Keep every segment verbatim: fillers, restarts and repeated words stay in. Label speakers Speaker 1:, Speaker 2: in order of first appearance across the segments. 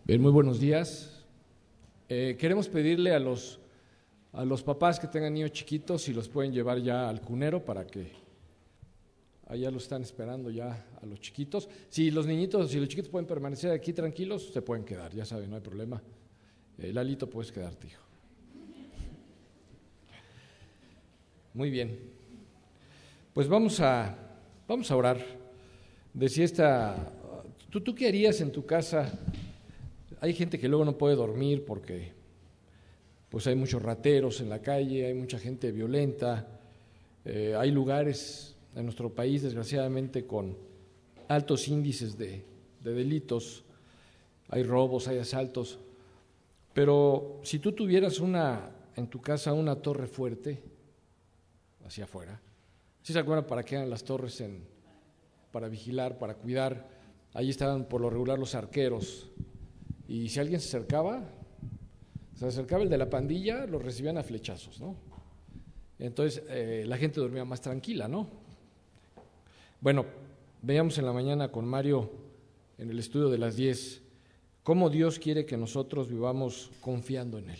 Speaker 1: Bien, muy buenos días. Eh, queremos pedirle a los, a los papás que tengan niños chiquitos si los pueden llevar ya al cunero para que allá los están esperando ya a los chiquitos. Si los niñitos, si los chiquitos pueden permanecer aquí tranquilos, se pueden quedar, ya saben, no hay problema. Eh, Lalito, puedes quedarte, hijo. Muy bien. Pues vamos a, vamos a orar. Decía esta, ¿tú, ¿tú qué harías en tu casa? Hay gente que luego no puede dormir porque pues hay muchos rateros en la calle, hay mucha gente violenta, eh, hay lugares en nuestro país, desgraciadamente, con altos índices de, de delitos, hay robos, hay asaltos, pero si tú tuvieras una en tu casa una torre fuerte, hacia afuera, ¿sí se acuerdan para qué eran las torres? En, para vigilar, para cuidar, ahí estaban por lo regular los arqueros. Y si alguien se acercaba, se acercaba el de la pandilla, lo recibían a flechazos, ¿no? Entonces eh, la gente dormía más tranquila, ¿no? Bueno, veíamos en la mañana con Mario en el estudio de las diez cómo Dios quiere que nosotros vivamos confiando en Él.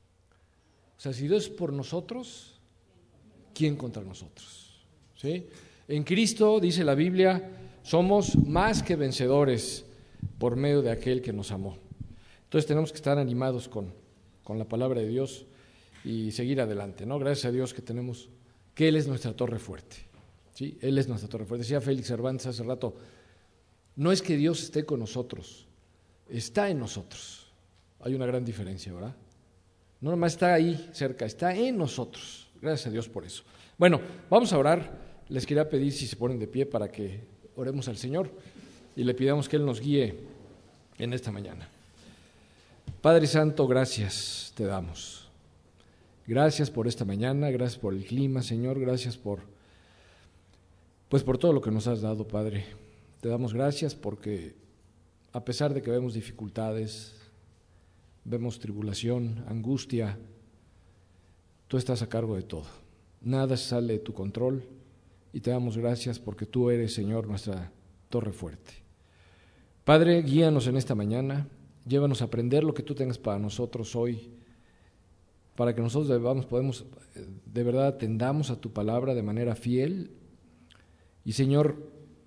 Speaker 1: O sea, si Dios es por nosotros, ¿quién contra nosotros? ¿Sí? En Cristo, dice la Biblia, somos más que vencedores por medio de aquel que nos amó. Entonces tenemos que estar animados con, con la palabra de Dios y seguir adelante, ¿no? Gracias a Dios que tenemos, que Él es nuestra torre fuerte, ¿sí? Él es nuestra torre fuerte. Decía Félix Cervantes hace rato, no es que Dios esté con nosotros, está en nosotros. Hay una gran diferencia, ¿verdad? No nomás está ahí cerca, está en nosotros. Gracias a Dios por eso. Bueno, vamos a orar. Les quería pedir si se ponen de pie para que oremos al Señor y le pidamos que Él nos guíe en esta mañana. Padre Santo, gracias te damos. Gracias por esta mañana, gracias por el clima, Señor, gracias por, pues por todo lo que nos has dado, Padre. Te damos gracias porque a pesar de que vemos dificultades, vemos tribulación, angustia, tú estás a cargo de todo. Nada sale de tu control y te damos gracias porque tú eres, Señor, nuestra torre fuerte. Padre, guíanos en esta mañana. Llévanos a aprender lo que tú tengas para nosotros hoy, para que nosotros debamos, podemos, de verdad atendamos a tu palabra de manera fiel. Y Señor,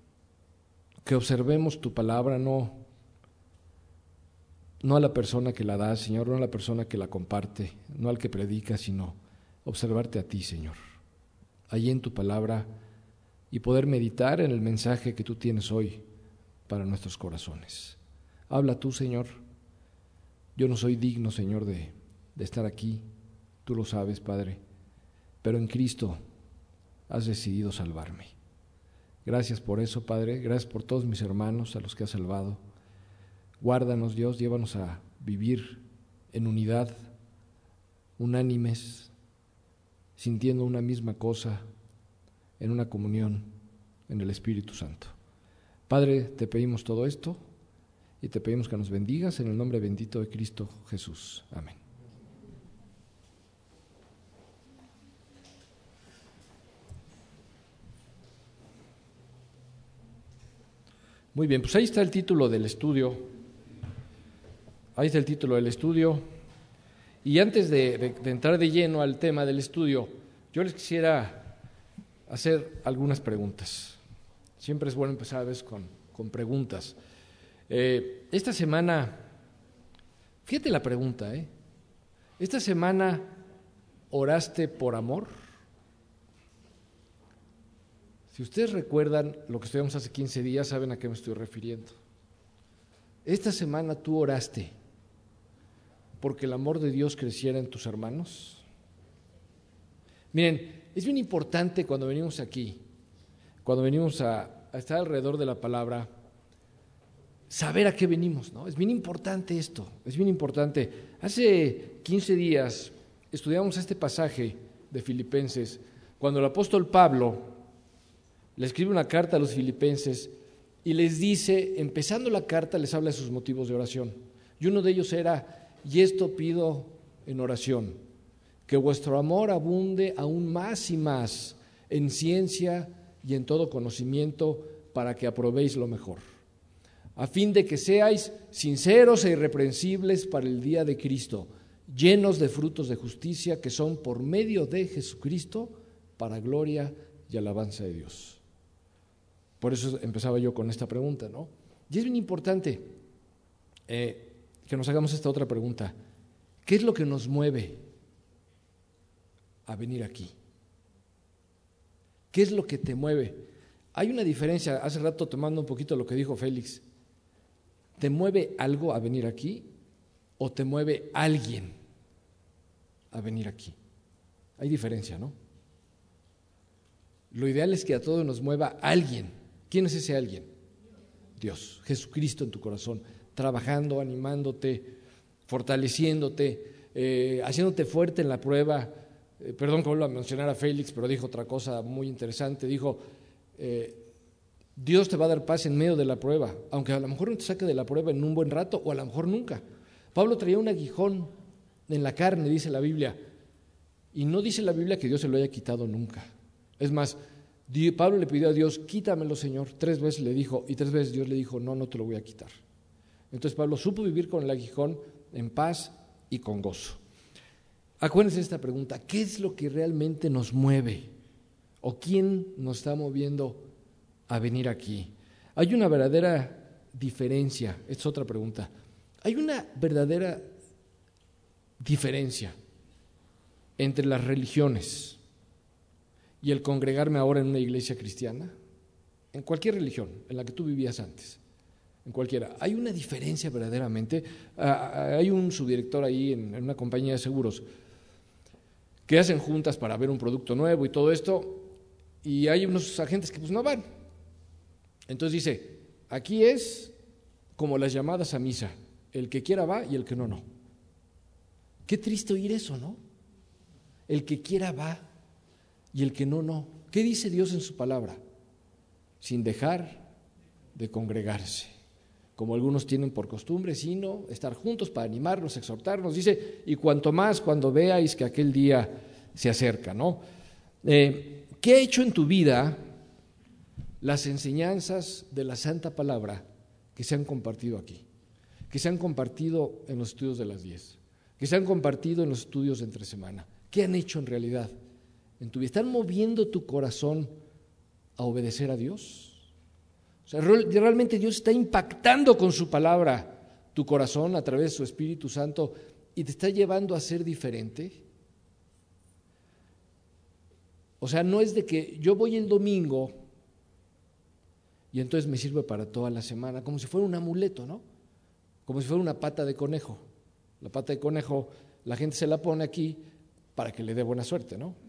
Speaker 1: que observemos tu palabra no, no a la persona que la da, Señor, no a la persona que la comparte, no al que predica, sino observarte a ti, Señor, allí en tu palabra y poder meditar en el mensaje que tú tienes hoy para nuestros corazones. Habla tú, Señor. Yo no soy digno, Señor, de, de estar aquí, tú lo sabes, Padre, pero en Cristo has decidido salvarme. Gracias por eso, Padre, gracias por todos mis hermanos a los que has salvado. Guárdanos, Dios, llévanos a vivir en unidad, unánimes, sintiendo una misma cosa, en una comunión en el Espíritu Santo. Padre, te pedimos todo esto y te pedimos que nos bendigas en el nombre bendito de Cristo Jesús. Amén. Muy bien, pues ahí está el título del estudio. Ahí está el título del estudio. Y antes de, de, de entrar de lleno al tema del estudio, yo les quisiera hacer algunas preguntas. Siempre es bueno empezar a veces con, con preguntas. Eh, esta semana, fíjate la pregunta, ¿eh? ¿Esta semana oraste por amor? Si ustedes recuerdan lo que estudiamos hace quince días, saben a qué me estoy refiriendo. Esta semana tú oraste porque el amor de Dios creciera en tus hermanos. Miren, es bien importante cuando venimos aquí, cuando venimos a, a estar alrededor de la palabra, saber a qué venimos, ¿no? Es bien importante esto, es bien importante. Hace quince días estudiamos este pasaje de Filipenses, cuando el apóstol Pablo le escribe una carta a los filipenses y les dice, empezando la carta, les habla de sus motivos de oración. Y uno de ellos era, y esto pido en oración, que vuestro amor abunde aún más y más en ciencia y en todo conocimiento para que aprobéis lo mejor. a fin de que seáis sinceros e irreprensibles para el día de Cristo, llenos de frutos de justicia que son por medio de Jesucristo para gloria y alabanza de Dios. Por eso empezaba yo con esta pregunta, ¿no? Y es bien importante eh, que nos hagamos esta otra pregunta. ¿Qué es lo que nos mueve a venir aquí? ¿Qué es lo que te mueve? Hay una diferencia, hace rato tomando un poquito lo que dijo Félix. ¿Te mueve algo a venir aquí o te mueve alguien a venir aquí? Hay diferencia, ¿no? Lo ideal es que a todos nos mueva alguien. ¿Quién es ese alguien? Dios, Jesucristo en tu corazón, trabajando, animándote, fortaleciéndote, eh, haciéndote fuerte en la prueba. Eh, perdón que vuelva a mencionar a Félix, pero dijo otra cosa muy interesante. Dijo, eh, Dios te va a dar paz en medio de la prueba, aunque a lo mejor no te saque de la prueba en un buen rato o a lo mejor nunca. Pablo traía un aguijón en la carne, dice la Biblia, y no dice la Biblia que Dios se lo haya quitado nunca. Es más, Pablo le pidió a Dios, quítamelo, Señor, tres veces le dijo, y tres veces Dios le dijo, no, no te lo voy a quitar. Entonces Pablo supo vivir con el aguijón en paz y con gozo. Acuérdense de esta pregunta, ¿qué es lo que realmente nos mueve? ¿O quién nos está moviendo a venir aquí? Hay una verdadera diferencia, esta es otra pregunta, hay una verdadera diferencia entre las religiones y el congregarme ahora en una iglesia cristiana, en cualquier religión, en la que tú vivías antes, en cualquiera. Hay una diferencia verdaderamente. Hay un subdirector ahí en una compañía de seguros que hacen juntas para ver un producto nuevo y todo esto, y hay unos agentes que pues no van. Entonces dice, aquí es como las llamadas a misa, el que quiera va y el que no, no. Qué triste oír eso, ¿no? El que quiera va y el que no, no. ¿Qué dice Dios en su palabra? Sin dejar de congregarse, como algunos tienen por costumbre, sino estar juntos para animarnos, exhortarnos. Dice, y cuanto más cuando veáis que aquel día se acerca, ¿no? Eh, ¿Qué ha hecho en tu vida las enseñanzas de la Santa Palabra que se han compartido aquí? Que se han compartido en los estudios de las diez, que se han compartido en los estudios de entre semana. ¿Qué han hecho en realidad en tu vida? ¿Están moviendo tu corazón a obedecer a Dios? O sea, realmente Dios está impactando con su palabra tu corazón a través de su Espíritu Santo y te está llevando a ser diferente. O sea, no es de que yo voy el domingo y entonces me sirve para toda la semana, como si fuera un amuleto, ¿no? Como si fuera una pata de conejo. La pata de conejo, la gente se la pone aquí para que le dé buena suerte, ¿no?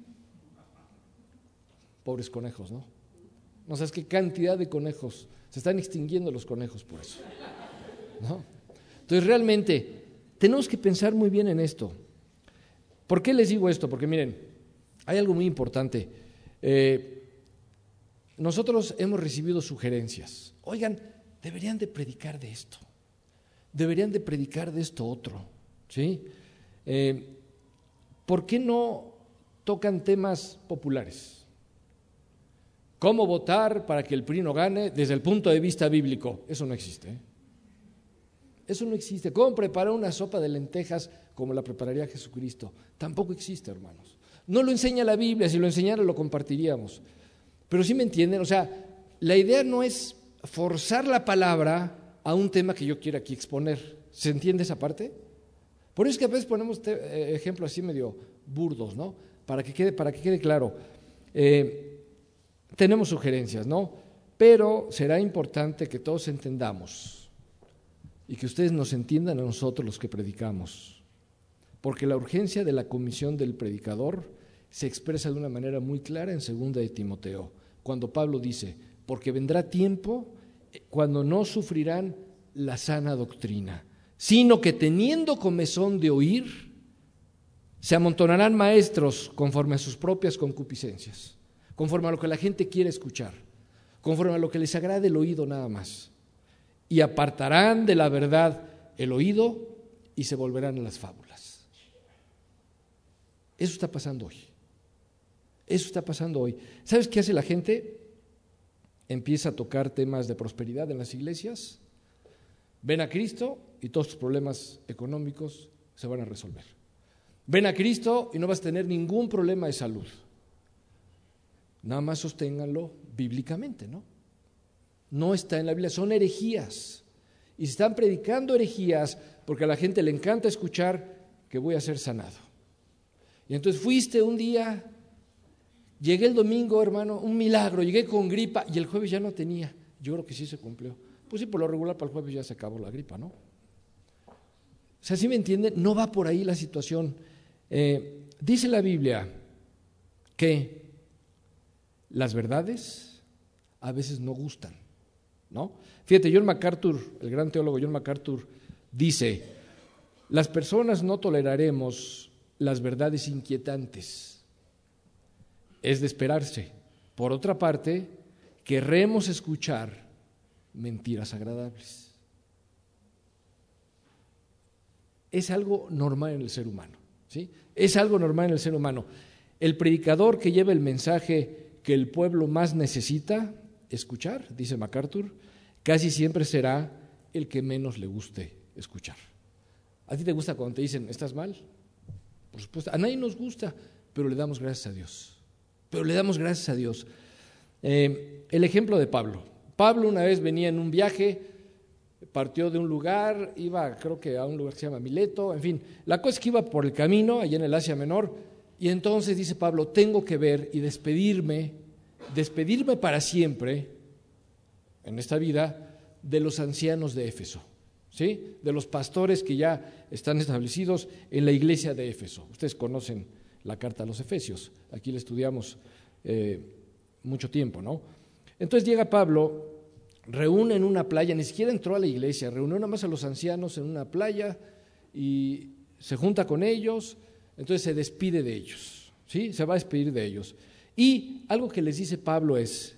Speaker 1: Pobres conejos, ¿no? No sabes qué cantidad de conejos, se están extinguiendo los conejos por eso, ¿no? Entonces realmente tenemos que pensar muy bien en esto. ¿Por qué les digo esto? Porque miren, hay algo muy importante. Eh, nosotros hemos recibido sugerencias. Oigan, deberían de predicar de esto, deberían de predicar de esto otro, ¿sí? Eh, ¿Por qué no tocan temas populares? ¿Cómo votar para que el P R I no gane desde el punto de vista bíblico? Eso no existe, ¿eh? Eso no existe. ¿Cómo preparar una sopa de lentejas como la prepararía Jesucristo? Tampoco existe, hermanos. No lo enseña la Biblia, si lo enseñara lo compartiríamos. Pero sí me entienden, o sea, la idea no es forzar la palabra a un tema que yo quiera aquí exponer. ¿Se entiende esa parte? Por eso es que a veces ponemos te, eh, ejemplos así medio burdos, ¿no? Para que quede, para que quede claro. Eh, tenemos sugerencias, ¿no? Pero será importante que todos entendamos y que ustedes nos entiendan a nosotros los que predicamos, porque la urgencia de la comisión del predicador se expresa de una manera muy clara en segunda de Timoteo, cuando Pablo dice, porque vendrá tiempo cuando no sufrirán la sana doctrina, sino que teniendo comezón de oír, se amontonarán maestros conforme a sus propias concupiscencias, conforme a lo que la gente quiere escuchar, conforme a lo que les agrade el oído nada más, y apartarán de la verdad el oído y se volverán a las fábulas. Eso está pasando hoy. Eso está pasando hoy. ¿Sabes qué hace la gente? Empieza a tocar temas de prosperidad en las iglesias Ven a Cristo y todos tus problemas económicos se van a resolver. Ven a Cristo y no vas a tener ningún problema de salud. Nada más sosténganlo bíblicamente, ¿no? No está en la Biblia, son herejías. Y se están predicando herejías porque a la gente le encanta escuchar que voy a ser sanado. Y entonces fuiste un día, llegué el domingo, hermano, un milagro, llegué con gripa y el jueves ya no tenía. Yo creo que sí se cumplió. Pues sí, por lo regular para el jueves ya se acabó la gripa, ¿no? O sea, ¿sí me entienden? No va por ahí la situación. Eh, dice la Biblia que las verdades a veces no gustan, ¿no? Fíjate, John MacArthur, el gran teólogo John MacArthur, dice: las personas no toleraremos las verdades inquietantes. Es de esperarse. Por otra parte, querremos escuchar mentiras agradables. Es algo normal en el ser humano, ¿sí? Es algo normal en el ser humano. El predicador que lleva el mensaje que el pueblo más necesita escuchar, dice MacArthur, casi siempre será el que menos le guste escuchar. ¿A ti te gusta cuando te dicen, estás mal? Por supuesto, a nadie nos gusta, pero le damos gracias a Dios. Pero le damos gracias a Dios. Eh, el ejemplo de Pablo. Pablo una vez venía en un viaje, partió de un lugar, iba creo que a un lugar que se llama Mileto, en fin, la cosa es que iba por el camino, allá en el Asia Menor, y entonces dice Pablo, tengo que ver y despedirme, despedirme para siempre, en esta vida, de los ancianos de Éfeso, ¿sí? De los pastores que ya están establecidos en la iglesia de Éfeso. Ustedes conocen la carta a los Efesios, aquí la estudiamos eh, mucho tiempo, ¿no? Entonces llega Pablo, reúne en una playa, ni siquiera entró a la iglesia, reunió nada más a los ancianos en una playa y se junta con ellos, entonces se despide de ellos, ¿sí? Se va a despedir de ellos. Y algo que les dice Pablo es,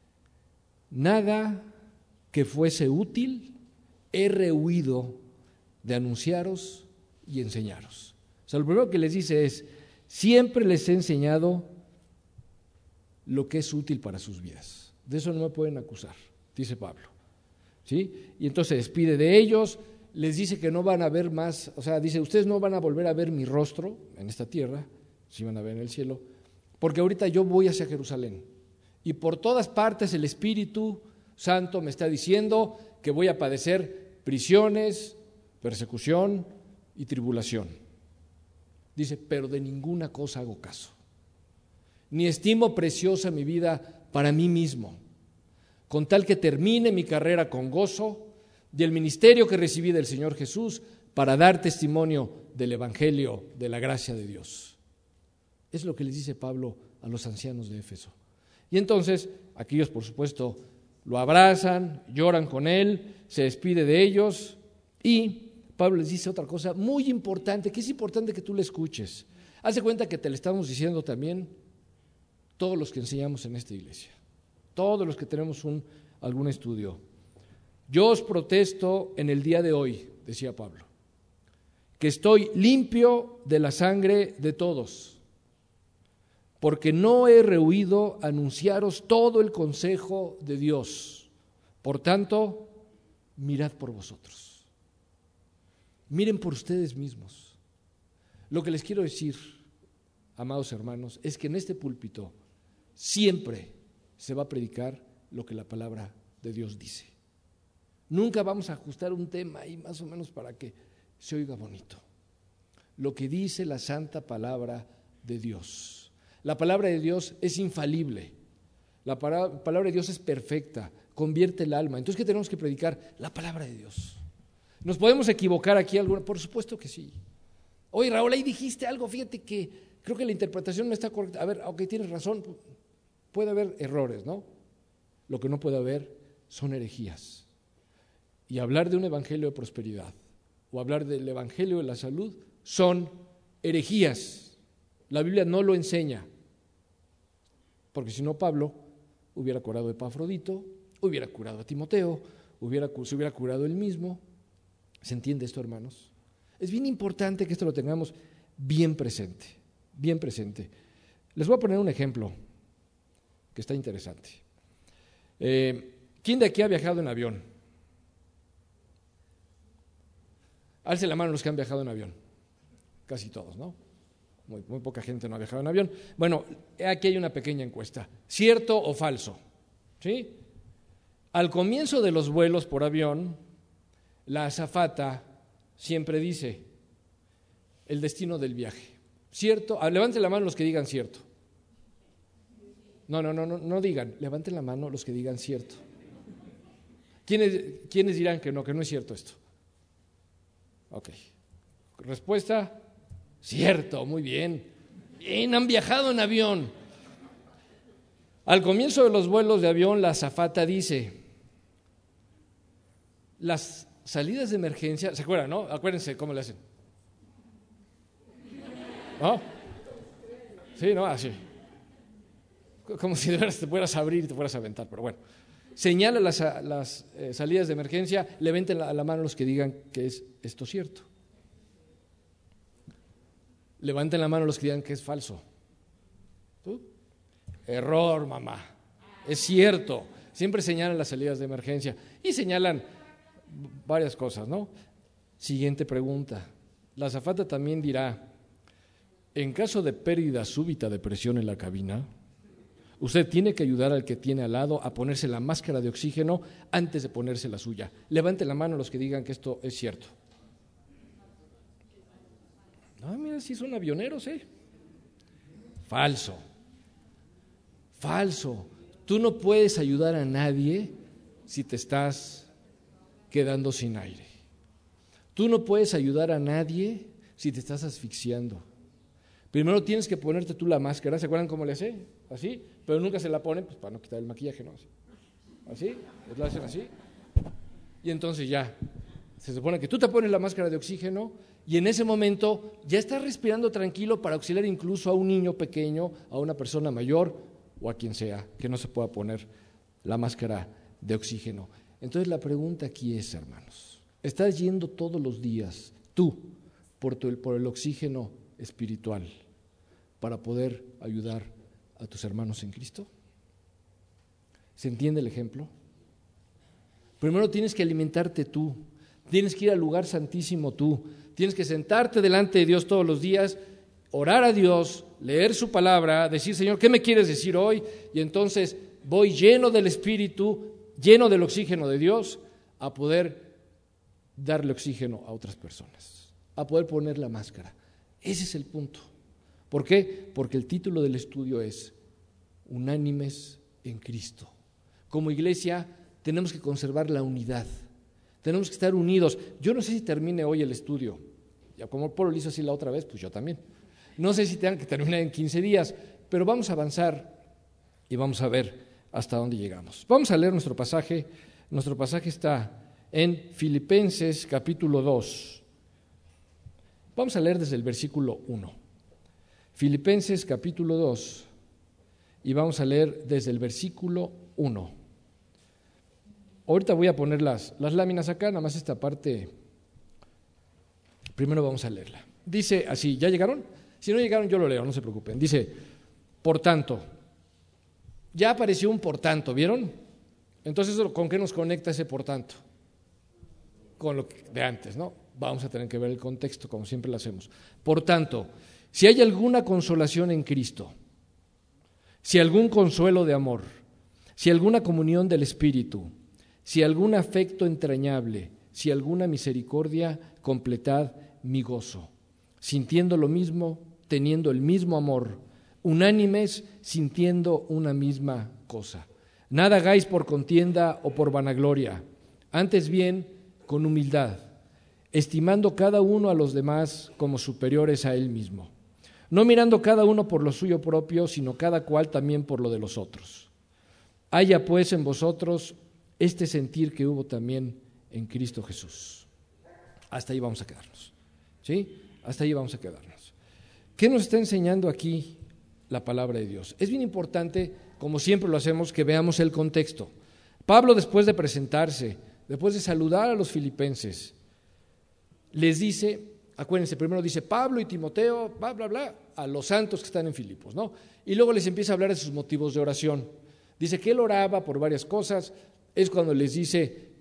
Speaker 1: nada que fuese útil he rehuido de anunciaros y enseñaros. O sea, lo primero que les dice es, siempre les he enseñado lo que es útil para sus vidas. De eso no me pueden acusar, dice Pablo, ¿sí? Y entonces se despide de ellos, les dice que no van a ver más, o sea, dice, ustedes no van a volver a ver mi rostro en esta tierra, sí van a ver en el cielo, porque ahorita yo voy hacia Jerusalén y por todas partes el Espíritu Santo me está diciendo que voy a padecer prisiones, persecución y tribulación. Dice, pero de ninguna cosa hago caso, ni estimo preciosa mi vida para mí mismo, con tal que termine mi carrera con gozo y el ministerio que recibí del Señor Jesús para dar testimonio del Evangelio de la gracia de Dios. Es lo que les dice Pablo a los ancianos de Éfeso. Y entonces, aquellos por supuesto lo abrazan, lloran con él, se despide de ellos y Pablo les dice otra cosa muy importante, que es importante que tú le escuches. Haz de cuenta que te le estamos diciendo también todos los que enseñamos en esta iglesia, todos los que tenemos un, algún estudio. Yo os protesto en el día de hoy, decía Pablo, que estoy limpio de la sangre de todos, porque no he rehuido anunciaros todo el consejo de Dios. Por tanto, mirad por vosotros. Miren por ustedes mismos. Lo que les quiero decir, amados hermanos, es que en este púlpito siempre se va a predicar lo que la palabra de Dios dice. Nunca vamos a ajustar un tema ahí más o menos para que se oiga bonito. Lo que dice la santa palabra de Dios. La palabra de Dios es infalible. La palabra de Dios es perfecta, convierte el alma. Entonces, ¿qué tenemos que predicar? La palabra de Dios. ¿Nos podemos equivocar aquí alguna? Por supuesto que sí. Oye, Raúl, ahí dijiste algo, fíjate que creo que la interpretación no está correcta. A ver, aunque tienes razón, puede haber errores, ¿no? Lo que no puede haber son herejías. Y hablar de un evangelio de prosperidad o hablar del evangelio de la salud son herejías. La Biblia no lo enseña. Porque si no, Pablo hubiera curado a Epafrodito, hubiera curado a Timoteo, hubiera, se hubiera curado él mismo. ¿Se entiende esto, hermanos? Es bien importante que esto lo tengamos bien presente, bien presente. Les voy a poner un ejemplo que está interesante. Eh, ¿Quién de aquí ha viajado en avión? Alce la mano los que han viajado en avión. Casi todos, ¿no? Muy, muy poca gente no ha viajado en avión. Bueno, aquí hay una pequeña encuesta. ¿Cierto o falso? ¿Sí? Al comienzo de los vuelos por avión, la azafata siempre dice el destino del viaje. ¿Cierto? Ah, levanten la mano los que digan cierto. No, no, no, no, no digan. Levanten la mano los que digan cierto. ¿Quiénes, ¿Quiénes dirán que no, que no es cierto esto? Ok. Respuesta, cierto, muy bien. Bien, han viajado en avión. Al comienzo de los vuelos de avión, la azafata dice, las salidas de emergencia, ¿se acuerdan, no? Acuérdense cómo le hacen. ¿No? Sí, no, así. Como si de veras te fueras a abrir y te fueras a aventar, pero bueno. Señala las, las eh, salidas de emergencia, levanten la, la mano los que digan que es esto cierto. Levanten la mano los que digan que es falso. ¿Tú? Error, mamá. Es cierto. Siempre señalan las salidas de emergencia y señalan varias cosas, ¿no? Siguiente pregunta. La azafata también dirá, en caso de pérdida súbita de presión en la cabina, usted tiene que ayudar al que tiene al lado a ponerse la máscara de oxígeno antes de ponerse la suya. Levanten la mano los que digan que esto es cierto. Ah, mira, sí son avioneros, ¿eh? Falso. Falso. Tú no puedes ayudar a nadie si te estás quedando sin aire. Tú no puedes ayudar a nadie si te estás asfixiando. Primero tienes que ponerte tú la máscara, ¿se acuerdan cómo le hace? Así, pero nunca se la ponen pues, para no quitar el maquillaje, ¿no? Así, así, pues la hacen así. Y entonces ya, se supone que tú te pones la máscara de oxígeno y en ese momento ya estás respirando tranquilo para auxiliar incluso a un niño pequeño, a una persona mayor o a quien sea que no se pueda poner la máscara de oxígeno. Entonces la pregunta aquí es, hermanos, ¿estás yendo todos los días tú por, tu, por el oxígeno espiritual para poder ayudar a tus hermanos en Cristo? ¿Se entiende el ejemplo? Primero tienes que alimentarte tú, tienes que ir al lugar santísimo tú, tienes que sentarte delante de Dios todos los días, orar a Dios, leer su palabra, decir, Señor, ¿qué me quieres decir hoy? Y entonces voy lleno del Espíritu, lleno del oxígeno de Dios, a poder darle oxígeno a otras personas, a poder poner la máscara. Ese es el punto. ¿Por qué? Porque el título del estudio es Unánimes en Cristo. Como iglesia tenemos que conservar la unidad, tenemos que estar unidos. Yo no sé si termine hoy el estudio, ya como Pablo lo hizo así la otra vez, pues yo también. No sé si tengan que terminar en quince días, pero vamos a avanzar y vamos a ver hasta dónde llegamos. Vamos a leer nuestro pasaje. Nuestro pasaje está en Filipenses capítulo dos. Vamos a leer desde el versículo uno. Filipenses capítulo dos y vamos a leer desde el versículo uno. Ahorita voy a poner las, las láminas acá, nada más esta parte, primero vamos a leerla. Dice así, ¿ya llegaron? Si no llegaron yo lo leo, no se preocupen. Dice, por tanto, ya apareció un por tanto, ¿vieron? Entonces, ¿con qué nos conecta ese por tanto? Con lo de antes, ¿no? Vamos a tener que ver el contexto, como siempre lo hacemos. Por tanto, si hay alguna consolación en Cristo, si algún consuelo de amor, si alguna comunión del Espíritu, si algún afecto entrañable, si alguna misericordia, completad mi gozo, sintiendo lo mismo, teniendo el mismo amor, unánimes, sintiendo una misma cosa. Nada hagáis por contienda o por vanagloria, antes bien con humildad, estimando cada uno a los demás como superiores a él mismo, no mirando cada uno por lo suyo propio, sino cada cual también por lo de los otros. Haya pues en vosotros este sentir que hubo también en Cristo Jesús. Hasta ahí vamos a quedarnos, ¿sí? Hasta ahí vamos a quedarnos. ¿Qué nos está enseñando aquí la palabra de Dios? Es bien importante, como siempre lo hacemos, que veamos el contexto. Pablo, después de presentarse, después de saludar a los filipenses, les dice, acuérdense, primero dice Pablo y Timoteo, bla, bla, bla, a los santos que están en Filipos, ¿no? Y luego les empieza a hablar de sus motivos de oración. Dice que él oraba por varias cosas, es cuando les dice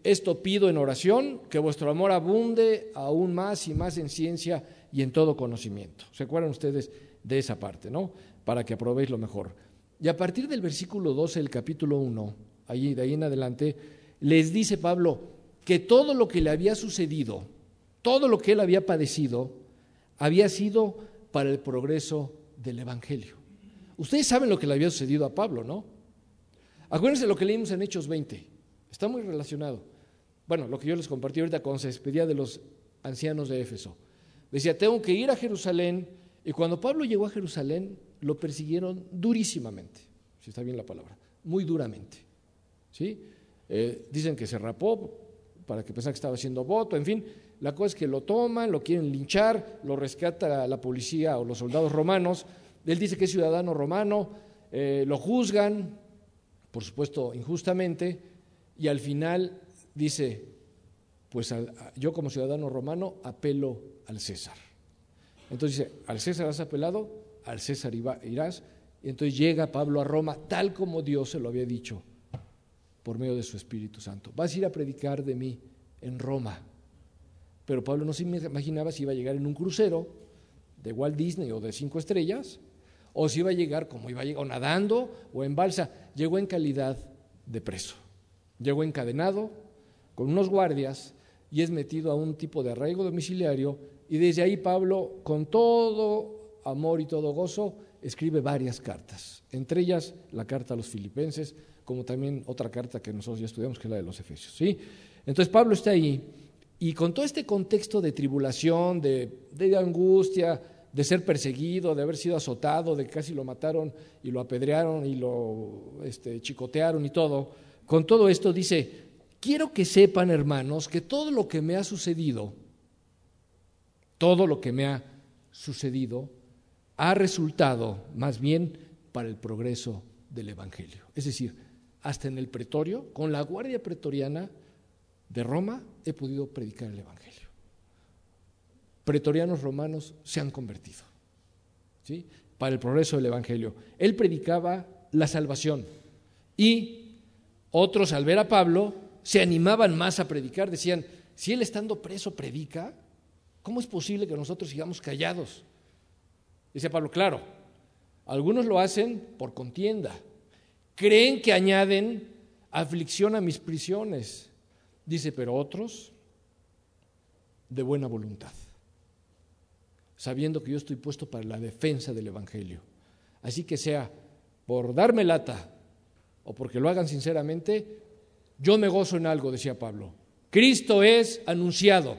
Speaker 1: esto pido en oración, que vuestro amor abunde aún más y más en ciencia y en todo conocimiento. ¿Se acuerdan ustedes de esa parte, no? Para que aprobéis lo mejor. Y a partir del versículo doce del capítulo uno, ahí, de ahí en adelante, les dice Pablo que todo lo que le había sucedido, todo lo que él había padecido, había sido para el progreso del Evangelio. Ustedes saben lo que le había sucedido a Pablo, ¿no? Acuérdense lo que leímos en Hechos veinte, está muy relacionado. Bueno, lo que yo les compartí ahorita cuando se despedía de los ancianos de Éfeso. Decía, tengo que ir a Jerusalén, y cuando Pablo llegó a Jerusalén, lo persiguieron durísimamente, si está bien la palabra, muy duramente, ¿sí? Eh, dicen que se rapó para que pensara que estaba haciendo voto, en fin, la cosa es que lo toman, lo quieren linchar, lo rescata la policía o los soldados romanos, él dice que es ciudadano romano, eh, lo juzgan, por supuesto injustamente, y al final dice, pues al, yo como ciudadano romano apelo al César. Entonces dice, al César has apelado, al César irás, y entonces llega Pablo a Roma, tal como Dios se lo había dicho por medio de su Espíritu Santo. Vas a ir a predicar de mí en Roma. Pero Pablo no se imaginaba si iba a llegar en un crucero de Walt Disney o de cinco estrellas, o si iba a llegar como iba a llegar, o nadando o en balsa. Llegó en calidad de preso. Llegó encadenado con unos guardias y es metido a un tipo de arraigo domiciliario, y desde ahí Pablo, con todo amor y todo gozo, escribe varias cartas, entre ellas la carta a los filipenses, como también otra carta que nosotros ya estudiamos, que es la de los Efesios, ¿sí? Entonces Pablo está ahí, y con todo este contexto de tribulación, de, de angustia, de ser perseguido, de haber sido azotado, de que casi lo mataron y lo apedrearon y lo este, chicotearon y todo, con todo esto dice, quiero que sepan, hermanos, que todo lo que me ha sucedido, todo lo que me ha sucedido, ha resultado más bien para el progreso del Evangelio. Es decir, hasta en el pretorio, con la guardia pretoriana de Roma, he podido predicar el Evangelio. Pretorianos romanos se han convertido, ¿sí? Para el progreso del Evangelio. Él predicaba la salvación y otros, al ver a Pablo, se animaban más a predicar. Decían, si él estando preso predica, ¿cómo es posible que nosotros sigamos callados? Dice Pablo, claro, algunos lo hacen por contienda, creen que añaden aflicción a mis prisiones. Dice, pero otros de buena voluntad, sabiendo que yo estoy puesto para la defensa del Evangelio. Así que sea por darme lata o porque lo hagan sinceramente, yo me gozo en algo, decía Pablo. Cristo es anunciado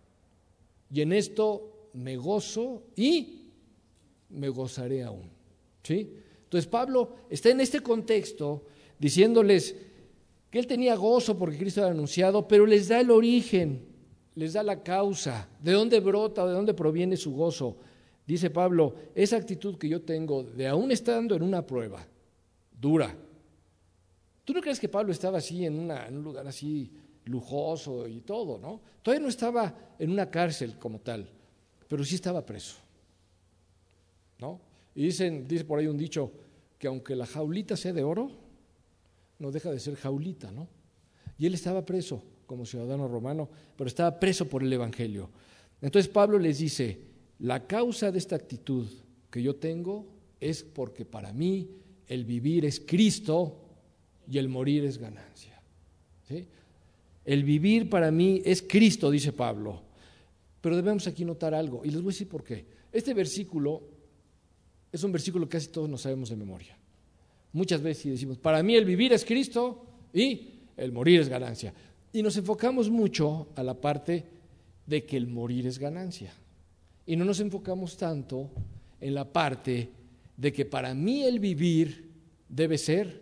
Speaker 1: y en esto me gozo y me gozaré aún, ¿sí? Entonces Pablo está en este contexto diciéndoles que él tenía gozo porque Cristo era anunciado, pero les da el origen, les da la causa, de dónde brota, de dónde proviene su gozo. Dice Pablo, esa actitud que yo tengo de aún estando en una prueba dura. ¿Tú no crees que Pablo estaba así en, una, en un lugar así lujoso y todo, no? Todavía no estaba en una cárcel como tal, pero sí estaba preso, ¿no? Y dicen, dice por ahí un dicho, que aunque la jaulita sea de oro, no deja de ser jaulita, ¿no? Y él estaba preso como ciudadano romano, pero estaba preso por el Evangelio. Entonces Pablo les dice, la causa de esta actitud que yo tengo es porque para mí el vivir es Cristo y el morir es ganancia, ¿sí? El vivir para mí es Cristo, dice Pablo. Pero debemos aquí notar algo, y les voy a decir por qué. Este versículo es un versículo que casi todos nos sabemos de memoria. Muchas veces decimos, para mí el vivir es Cristo y el morir es ganancia. Y nos enfocamos mucho a la parte de que el morir es ganancia. Y no nos enfocamos tanto en la parte de que para mí el vivir debe ser,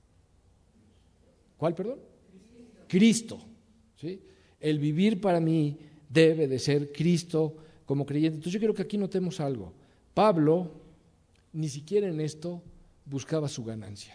Speaker 1: ¿cuál, perdón? Cristo, ¿sí? El vivir para mí debe de ser Cristo como creyente. Entonces yo quiero que aquí notemos algo. Pablo ni siquiera en esto buscaba su ganancia.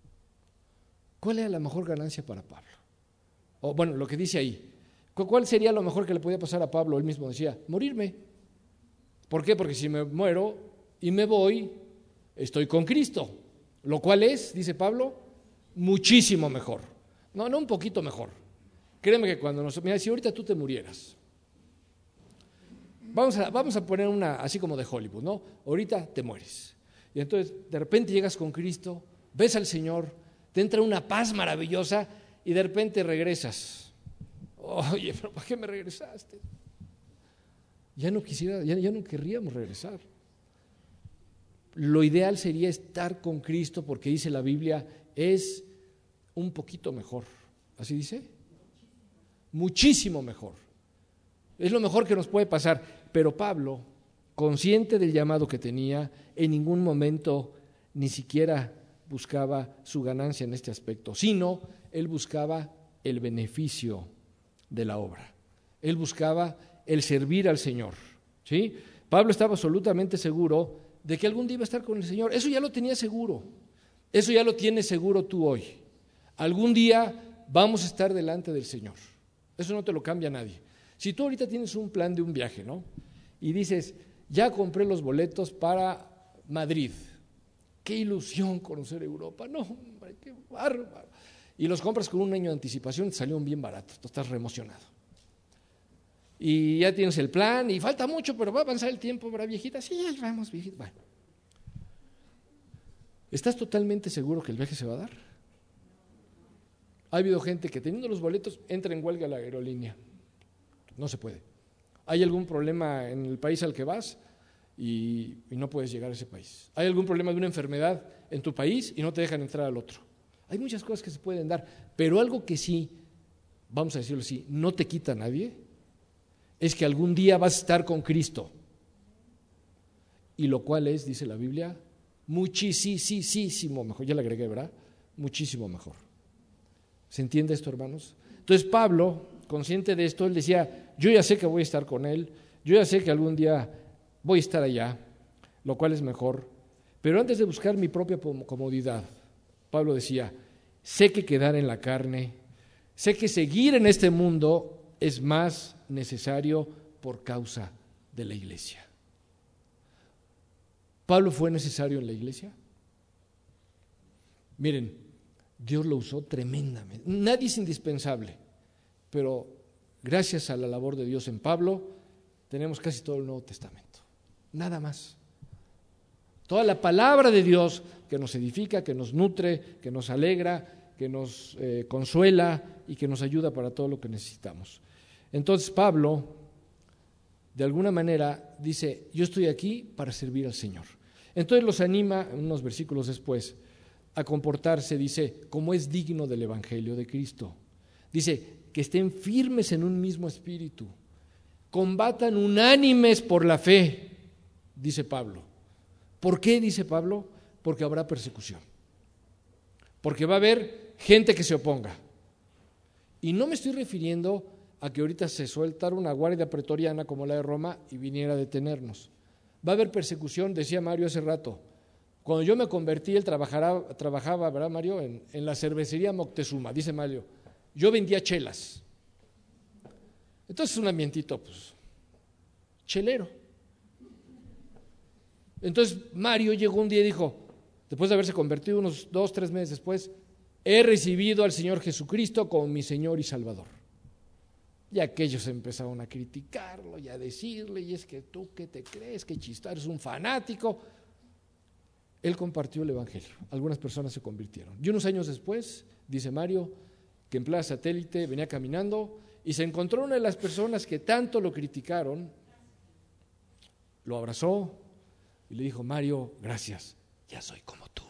Speaker 1: ¿Cuál era la mejor ganancia para Pablo? O bueno, lo que dice ahí, ¿cuál sería lo mejor que le podía pasar a Pablo? Él mismo decía, morirme. ¿Por qué? Porque si me muero y me voy, estoy con Cristo, lo cual es, dice Pablo, muchísimo mejor. No, no un poquito mejor, Créeme que cuando nos... Mira, si ahorita tú te murieras, vamos a, vamos a poner una así como de Hollywood, ¿no? Ahorita te mueres. Y entonces de repente llegas con Cristo, ves al Señor, te entra una paz maravillosa y de repente regresas. Oye, pero ¿para qué me regresaste? Ya no quisiera, ya, ya no querríamos regresar. Lo ideal sería estar con Cristo porque dice la Biblia, es un poquito mejor. ¿Así dice? Muchísimo mejor. Es lo mejor que nos puede pasar. Pero Pablo, consciente del llamado que tenía, en ningún momento ni siquiera buscaba su ganancia en este aspecto, sino él buscaba el beneficio de la obra. Él buscaba el servir al Señor, ¿sí? Pablo estaba absolutamente seguro de que algún día iba a estar con el Señor. Eso ya lo tenía seguro. Eso ya lo tienes seguro tú hoy. Algún día vamos a estar delante del Señor. Eso no te lo cambia nadie. Si tú ahorita tienes un plan de un viaje, ¿no? Y dices, ya compré los boletos para Madrid. Qué ilusión conocer Europa. No, hombre, qué bárbaro. Y los compras con un año de anticipación, te salieron bien baratos, tú estás re emocionado. Y ya tienes el plan, y falta mucho, pero va a avanzar el tiempo, ¿verdad, viejita? Sí, ya vamos, viejita. Bueno. ¿Estás totalmente seguro que el viaje se va a dar? Ha habido gente que teniendo los boletos entra en huelga a la aerolínea. No se puede. ¿Hay algún problema en el país al que vas y, y no puedes llegar a ese país? ¿Hay algún problema de una enfermedad en tu país y no te dejan entrar al otro? Hay muchas cosas que se pueden dar, pero algo que sí, vamos a decirlo así, no te quita a nadie, es que algún día vas a estar con Cristo. Y lo cual es, dice la Biblia, muchísimo mejor. Ya le agregué, ¿verdad? Muchísimo mejor. ¿Se entiende esto, hermanos? Entonces Pablo, consciente de esto, él decía, yo ya sé que voy a estar con él, yo ya sé que algún día voy a estar allá, lo cual es mejor, pero antes de buscar mi propia comodidad, Pablo decía, sé que quedar en la carne, sé que seguir en este mundo es más necesario por causa de la iglesia. ¿Pablo fue necesario en la iglesia? Miren, Dios lo usó tremendamente. Nadie es indispensable, pero gracias a la labor de Dios en Pablo, tenemos casi todo el Nuevo Testamento. Nada más. Toda la palabra de Dios que nos edifica, que nos nutre, que nos alegra, que nos eh, consuela y que nos ayuda para todo lo que necesitamos. Entonces Pablo, de alguna manera, dice, yo estoy aquí para servir al Señor. Entonces los anima, unos versículos después, a comportarse, dice, como es digno del Evangelio de Cristo. Dice, que estén firmes en un mismo espíritu, combatan unánimes por la fe, dice Pablo. ¿Por qué, dice Pablo? Porque habrá persecución. Porque va a haber gente que se oponga. Y no me estoy refiriendo a que ahorita se soltara una guardia pretoriana como la de Roma y viniera a detenernos. Va a haber persecución, decía Mario hace rato. Cuando yo me convertí, él trabajaba, trabajaba ¿verdad, Mario? En, en la cervecería Moctezuma, dice Mario. Yo vendía chelas. Entonces un ambientito, pues, chelero. Entonces Mario llegó un día y dijo, después de haberse convertido unos dos, tres meses después, he recibido al Señor Jesucristo como mi Señor y Salvador. Y aquellos empezaron a criticarlo y a decirle, y es que tú, ¿qué te crees? ¿Qué chista? Eres un fanático. Él compartió el Evangelio. Algunas personas se convirtieron. Y unos años después, dice Mario, que en Plaza Satélite venía caminando y se encontró una de las personas que tanto lo criticaron, lo abrazó y le dijo, Mario, gracias, ya soy como tú.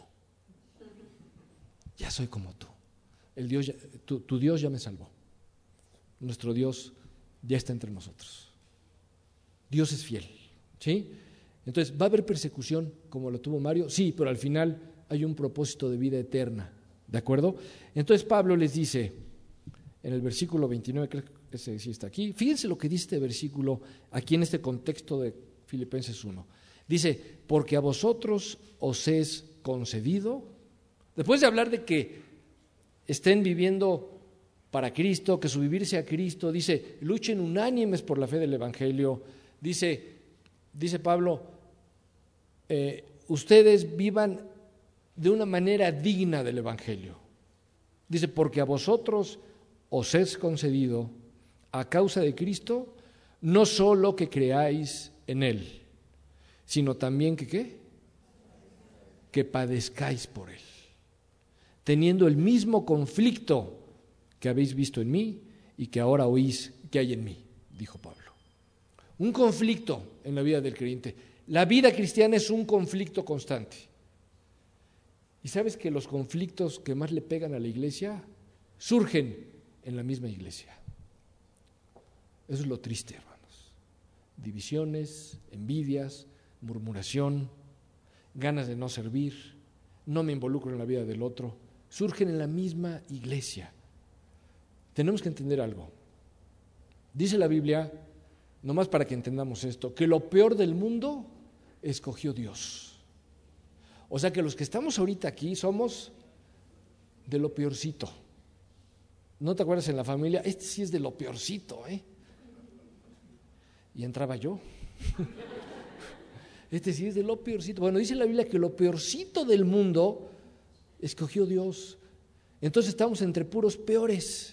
Speaker 1: Ya soy como tú. El Dios, tu, tu Dios ya me salvó. Nuestro Dios ya está entre nosotros. Dios es fiel, ¿sí? Entonces, ¿va a haber persecución como lo tuvo Mario? Sí, pero al final hay un propósito de vida eterna, ¿de acuerdo? Entonces Pablo les dice, en el versículo veintinueve, creo que ese sí está aquí, fíjense lo que dice este versículo aquí en este contexto de Filipenses uno. Dice, porque a vosotros os es concedido, después de hablar de que estén viviendo para Cristo, que su vivir sea Cristo, dice, luchen unánimes por la fe del Evangelio, dice, dice Pablo, eh, ustedes vivan de una manera digna del Evangelio. Dice, porque a vosotros os es concedido a causa de Cristo, no solo que creáis en Él, sino también que ¿qué? Que padezcáis por Él, teniendo el mismo conflicto que habéis visto en mí y que ahora oís que hay en mí, dijo Pablo. Un conflicto en la vida del creyente. La vida cristiana es un conflicto constante. ¿Y sabes que los conflictos que más le pegan a la iglesia surgen en la misma iglesia? Eso es lo triste, hermanos. Divisiones, envidias, murmuración, ganas de no servir, no me involucro en la vida del otro, surgen en la misma iglesia. Tenemos que entender algo. Dice la Biblia, nomás para que entendamos esto, que lo peor del mundo escogió Dios. O sea que los que estamos ahorita aquí somos de lo peorcito. ¿No te acuerdas en la familia? Este sí es de lo peorcito, ¿eh? Y entraba yo. Este sí es de lo peorcito. Bueno, dice la Biblia que lo peorcito del mundo escogió Dios. Entonces estamos entre puros peores.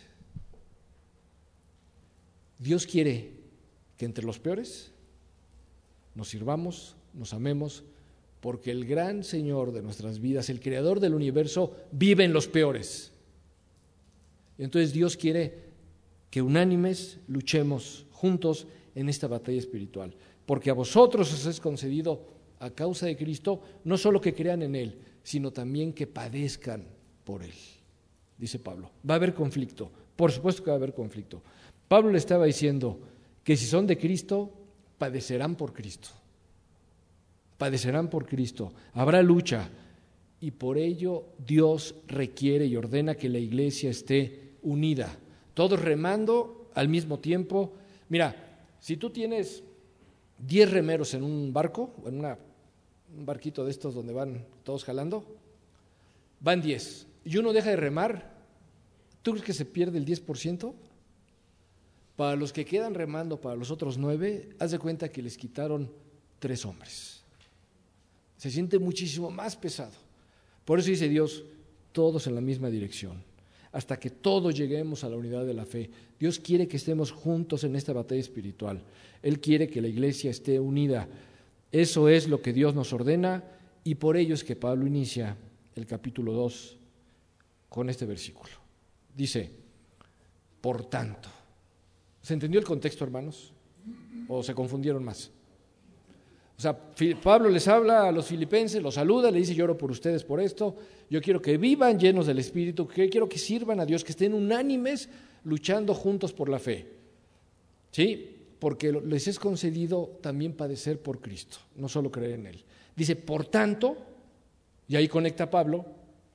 Speaker 1: Dios quiere que entre los peores nos sirvamos, nos amemos, porque el gran Señor de nuestras vidas, el Creador del universo, vive en los peores. Entonces Dios quiere que unánimes luchemos juntos en esta batalla espiritual, porque a vosotros os es concedido a causa de Cristo, no solo que crean en Él, sino también que padezcan por Él, dice Pablo. Va a haber conflicto, por supuesto que va a haber conflicto. Pablo le estaba diciendo que si son de Cristo, padecerán por Cristo. Padecerán por Cristo, habrá lucha, y por ello Dios requiere y ordena que la iglesia esté unida, todos remando al mismo tiempo. Mira, si tú tienes diez remeros en un barco, o en una, un barquito de estos donde van todos jalando, van diez, y uno deja de remar, ¿tú crees que se pierde el diez por ciento? Para los que quedan remando, para los otros nueve, haz de cuenta que les quitaron tres hombres. Se siente muchísimo más pesado. Por eso dice Dios, todos en la misma dirección, hasta que todos lleguemos a la unidad de la fe. Dios quiere que estemos juntos en esta batalla espiritual. Él quiere que la iglesia esté unida. Eso es lo que Dios nos ordena, y por ello es que Pablo inicia el capítulo dos con este versículo. Dice, por tanto. ¿Se entendió el contexto, hermanos? ¿O se confundieron más? O sea, Pablo les habla a los filipenses, los saluda, le dice, yo oro por ustedes por esto, yo quiero que vivan llenos del Espíritu, que quiero que sirvan a Dios, que estén unánimes luchando juntos por la fe, ¿sí? Porque les es concedido también padecer por Cristo, no solo creer en Él. Dice, por tanto, y ahí conecta Pablo,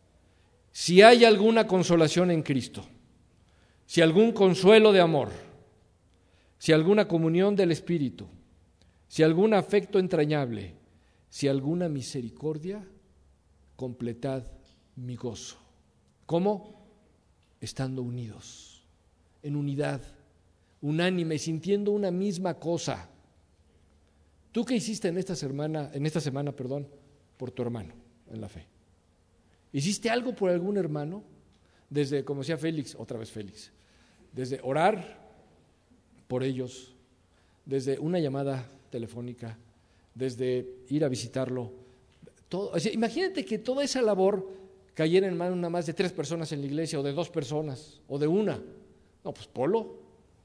Speaker 1: si hay alguna consolación en Cristo, si algún consuelo de amor, si alguna comunión del Espíritu, si algún afecto entrañable, si alguna misericordia, completad mi gozo. ¿Cómo? Estando unidos, en unidad, unánime, sintiendo una misma cosa. ¿Tú qué hiciste en esta semana, en esta semana, perdón, por tu hermano en la fe? ¿Hiciste algo por algún hermano? Desde, como decía Félix, otra vez Félix, desde orar por ellos, desde una llamada telefónica, desde ir a visitarlo, todo, o sea, imagínate que toda esa labor cayera en manos nada más de tres personas en la iglesia, o de dos personas, o de una. No, pues Polo,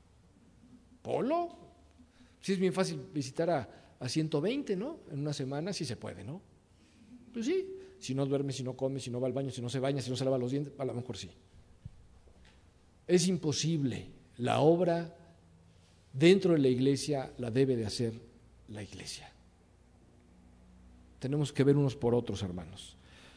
Speaker 1: Polo, sí es bien fácil visitar a, a ciento veinte, ¿no? En una semana sí se puede, ¿no? Pues sí, si no duerme, si no come, si no va al baño, si no se baña, si no se lava los dientes, a lo mejor sí. Es imposible. La obra dentro de la iglesia la debe de hacer la iglesia. Tenemos que ver unos por otros, hermanos.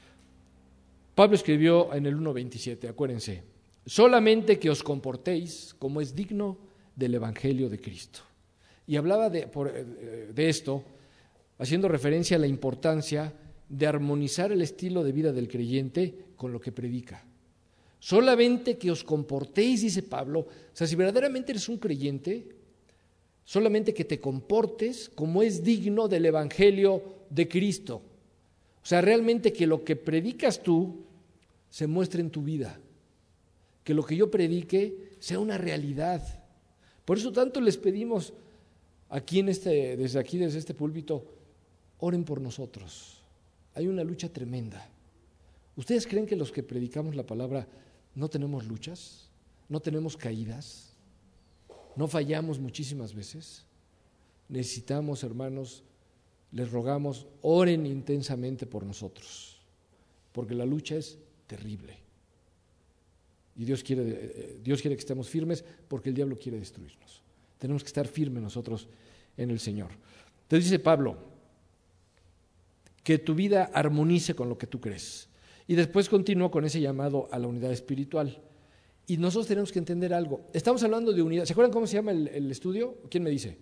Speaker 1: Pablo escribió en el uno veintisiete, acuérdense, solamente que os comportéis como es digno del Evangelio de Cristo. Y hablaba de, por, de esto, haciendo referencia a la importancia de armonizar el estilo de vida del creyente con lo que predica. Solamente que os comportéis, dice Pablo, o sea, si verdaderamente eres un creyente, solamente que te comportes como es digno del Evangelio de Cristo. O sea, realmente que lo que predicas tú se muestre en tu vida, que lo que yo predique sea una realidad. Por eso tanto les pedimos aquí en este, desde aquí, desde este púlpito, oren por nosotros. Hay una lucha tremenda. ¿Ustedes creen que los que predicamos la palabra no tenemos luchas? ¿No tenemos caídas? ¿No fallamos muchísimas veces? Necesitamos, hermanos, les rogamos, oren intensamente por nosotros, porque la lucha es terrible. Y Dios quiere, Dios quiere que estemos firmes porque el diablo quiere destruirnos. Tenemos que estar firmes nosotros en el Señor. Entonces dice Pablo, que tu vida armonice con lo que tú crees. Y después continúa con ese llamado a la unidad espiritual. Y nosotros tenemos que entender algo. Estamos hablando de unidad. ¿Se acuerdan cómo se llama el, el estudio? ¿Quién me dice?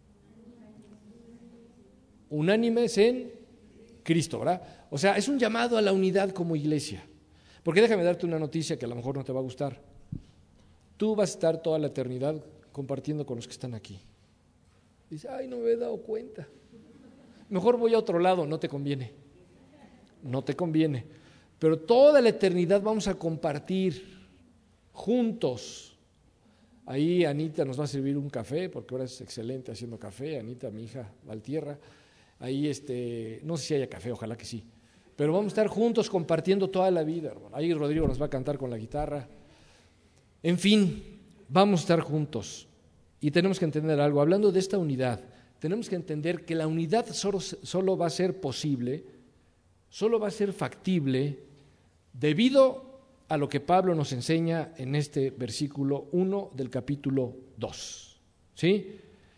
Speaker 1: Unánimes en Cristo, ¿verdad? O sea, es un llamado a la unidad como iglesia. Porque déjame darte una noticia que a lo mejor no te va a gustar. Tú vas a estar toda la eternidad compartiendo con los que están aquí. Dice, ay, no me he dado cuenta. Mejor voy a otro lado, no te conviene. No te conviene. Pero toda la eternidad vamos a compartir juntos. Ahí Anita nos va a servir un café, porque ahora es excelente haciendo café. Anita, mi hija, Valtierra. Ahí, este, no sé si haya café, ojalá que sí. Pero vamos a estar juntos compartiendo toda la vida, hermano. Ahí Rodrigo nos va a cantar con la guitarra. En fin, vamos a estar juntos. Y tenemos que entender algo. Hablando de esta unidad, tenemos que entender que la unidad solo, solo va a ser posible, solo va a ser factible debido a lo que Pablo nos enseña en este versículo uno del capítulo dos. ¿Sí?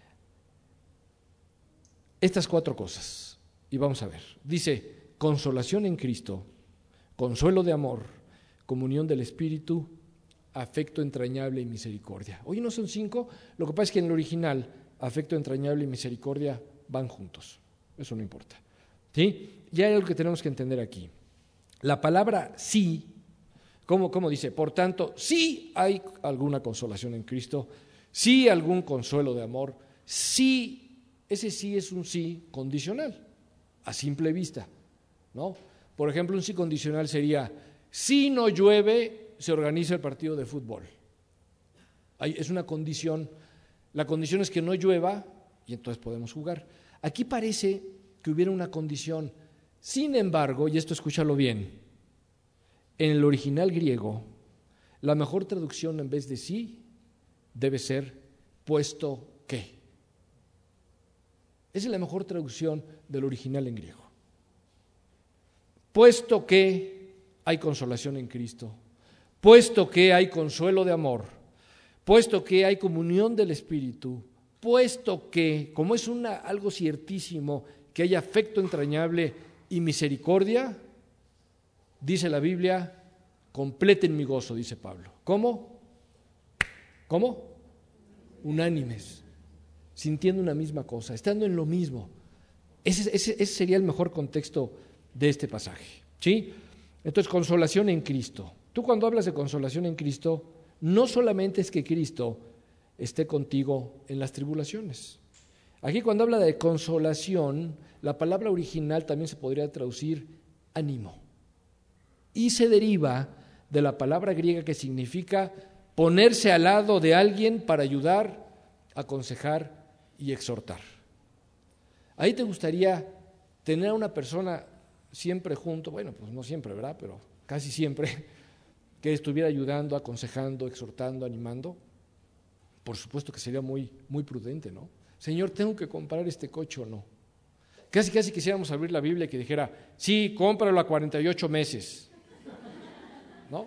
Speaker 1: Estas cuatro cosas. Y vamos a ver. Dice, consolación en Cristo, consuelo de amor, comunión del Espíritu, afecto entrañable y misericordia. Hoy no son cinco, lo que pasa es que en el original afecto entrañable y misericordia van juntos, eso no importa. ¿Sí? Ya hay algo que tenemos que entender aquí. La palabra sí, ¿cómo, cómo dice? Por tanto, sí hay alguna consolación en Cristo, sí algún consuelo de amor, sí, ese sí es un sí condicional, a simple vista, ¿no? Por ejemplo, un sí condicional sería, si no llueve, se organiza el partido de fútbol. Ahí es una condición. La condición es que no llueva y entonces podemos jugar. Aquí parece que hubiera una condición. Sin embargo, y esto escúchalo bien, en el original griego, la mejor traducción en vez de sí debe ser puesto que. Esa es la mejor traducción del original en griego. Puesto que hay consolación en Cristo, puesto que hay consuelo de amor, puesto que hay comunión del Espíritu, puesto que, como es una, algo ciertísimo, que hay afecto entrañable y misericordia, dice la Biblia, completen mi gozo, dice Pablo. ¿Cómo? ¿Cómo? Unánimes, sintiendo una misma cosa, estando en lo mismo. Ese, ese, ese sería el mejor contexto de este pasaje, ¿sí? Entonces, consolación en Cristo. Tú cuando hablas de consolación en Cristo, no solamente es que Cristo esté contigo en las tribulaciones. Aquí cuando habla de consolación, la palabra original también se podría traducir ánimo. Y se deriva de la palabra griega que significa ponerse al lado de alguien para ayudar, aconsejar y exhortar. Ahí te gustaría tener a una persona siempre junto, bueno, pues no siempre, ¿verdad? Pero casi siempre, que estuviera ayudando, aconsejando, exhortando, animando. Por supuesto que sería muy, muy prudente, ¿no? Señor, ¿tengo que comprar este coche o no? Casi, casi quisiéramos abrir la Biblia y que dijera, sí, cómpralo a cuarenta y ocho meses, ¿no?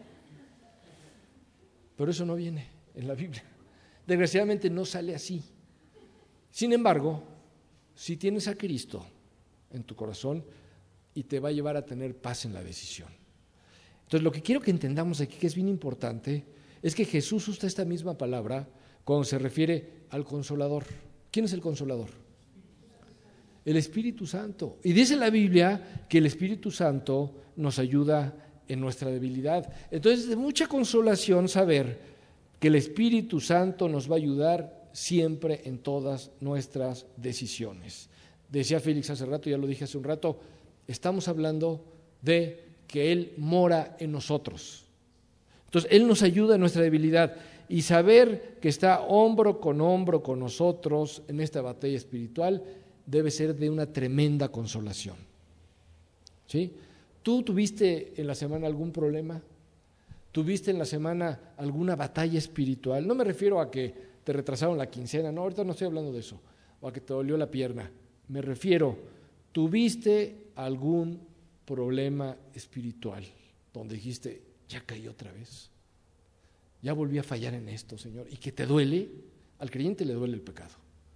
Speaker 1: Pero eso no viene en la Biblia. Desgraciadamente no sale así. Sin embargo, si tienes a Cristo en tu corazón, y te va a llevar a tener paz en la decisión. Entonces, lo que quiero que entendamos aquí, que es bien importante, es que Jesús usa esta misma palabra cuando se refiere al Consolador. ¿Quién es el Consolador? El Espíritu Santo. Y dice la Biblia que el Espíritu Santo nos ayuda en nuestra debilidad. Entonces, es de mucha consolación saber que el Espíritu Santo nos va a ayudar siempre en todas nuestras decisiones. Decía Félix hace rato, ya lo dije hace un rato, estamos hablando de que Él mora en nosotros. Entonces, Él nos ayuda en nuestra debilidad. y saber que está hombro con hombro con nosotros en esta batalla espiritual debe ser de una tremenda consolación. ¿Sí? ¿Tú tuviste en la semana algún problema? ¿Tuviste en la semana alguna batalla espiritual? No me refiero a que te retrasaron la quincena, no, ahorita no estoy hablando de eso, o a que te dolió la pierna. Me refiero, ¿tuviste algún problema espiritual donde dijiste, ya caí otra vez? Ya volví a fallar en esto, Señor, y que te duele. Al creyente le duele el pecado.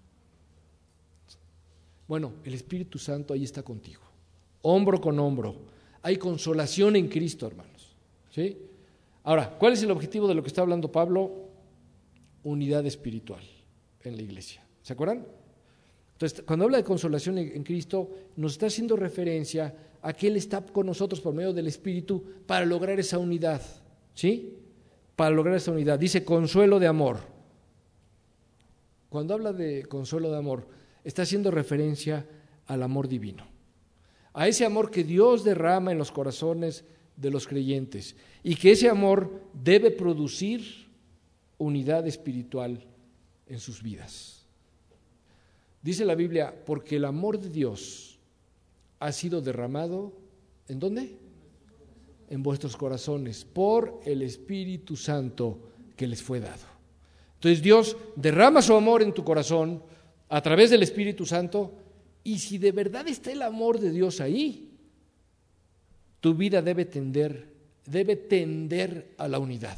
Speaker 1: Bueno, el Espíritu Santo ahí está contigo, hombro con hombro. Hay consolación en Cristo, hermanos. ¿Sí? Ahora, ¿cuál es el objetivo de lo que está hablando Pablo? Unidad espiritual en la iglesia. ¿Se acuerdan? Entonces, cuando habla de consolación en Cristo, nos está haciendo referencia a que Él está con nosotros por medio del Espíritu para lograr esa unidad. ¿Sí? Para lograr esa unidad. Dice consuelo de amor. Cuando habla de consuelo de amor, está haciendo referencia al amor divino, a ese amor que Dios derrama en los corazones de los creyentes y que ese amor debe producir unidad espiritual en sus vidas. Dice la Biblia, porque el amor de Dios ha sido derramado, ¿en dónde? En vuestros corazones, por el Espíritu Santo que les fue dado. Entonces Dios derrama su amor en tu corazón a través del Espíritu Santo, y si de verdad está el amor de Dios ahí, tu vida debe tender, debe tender a la unidad.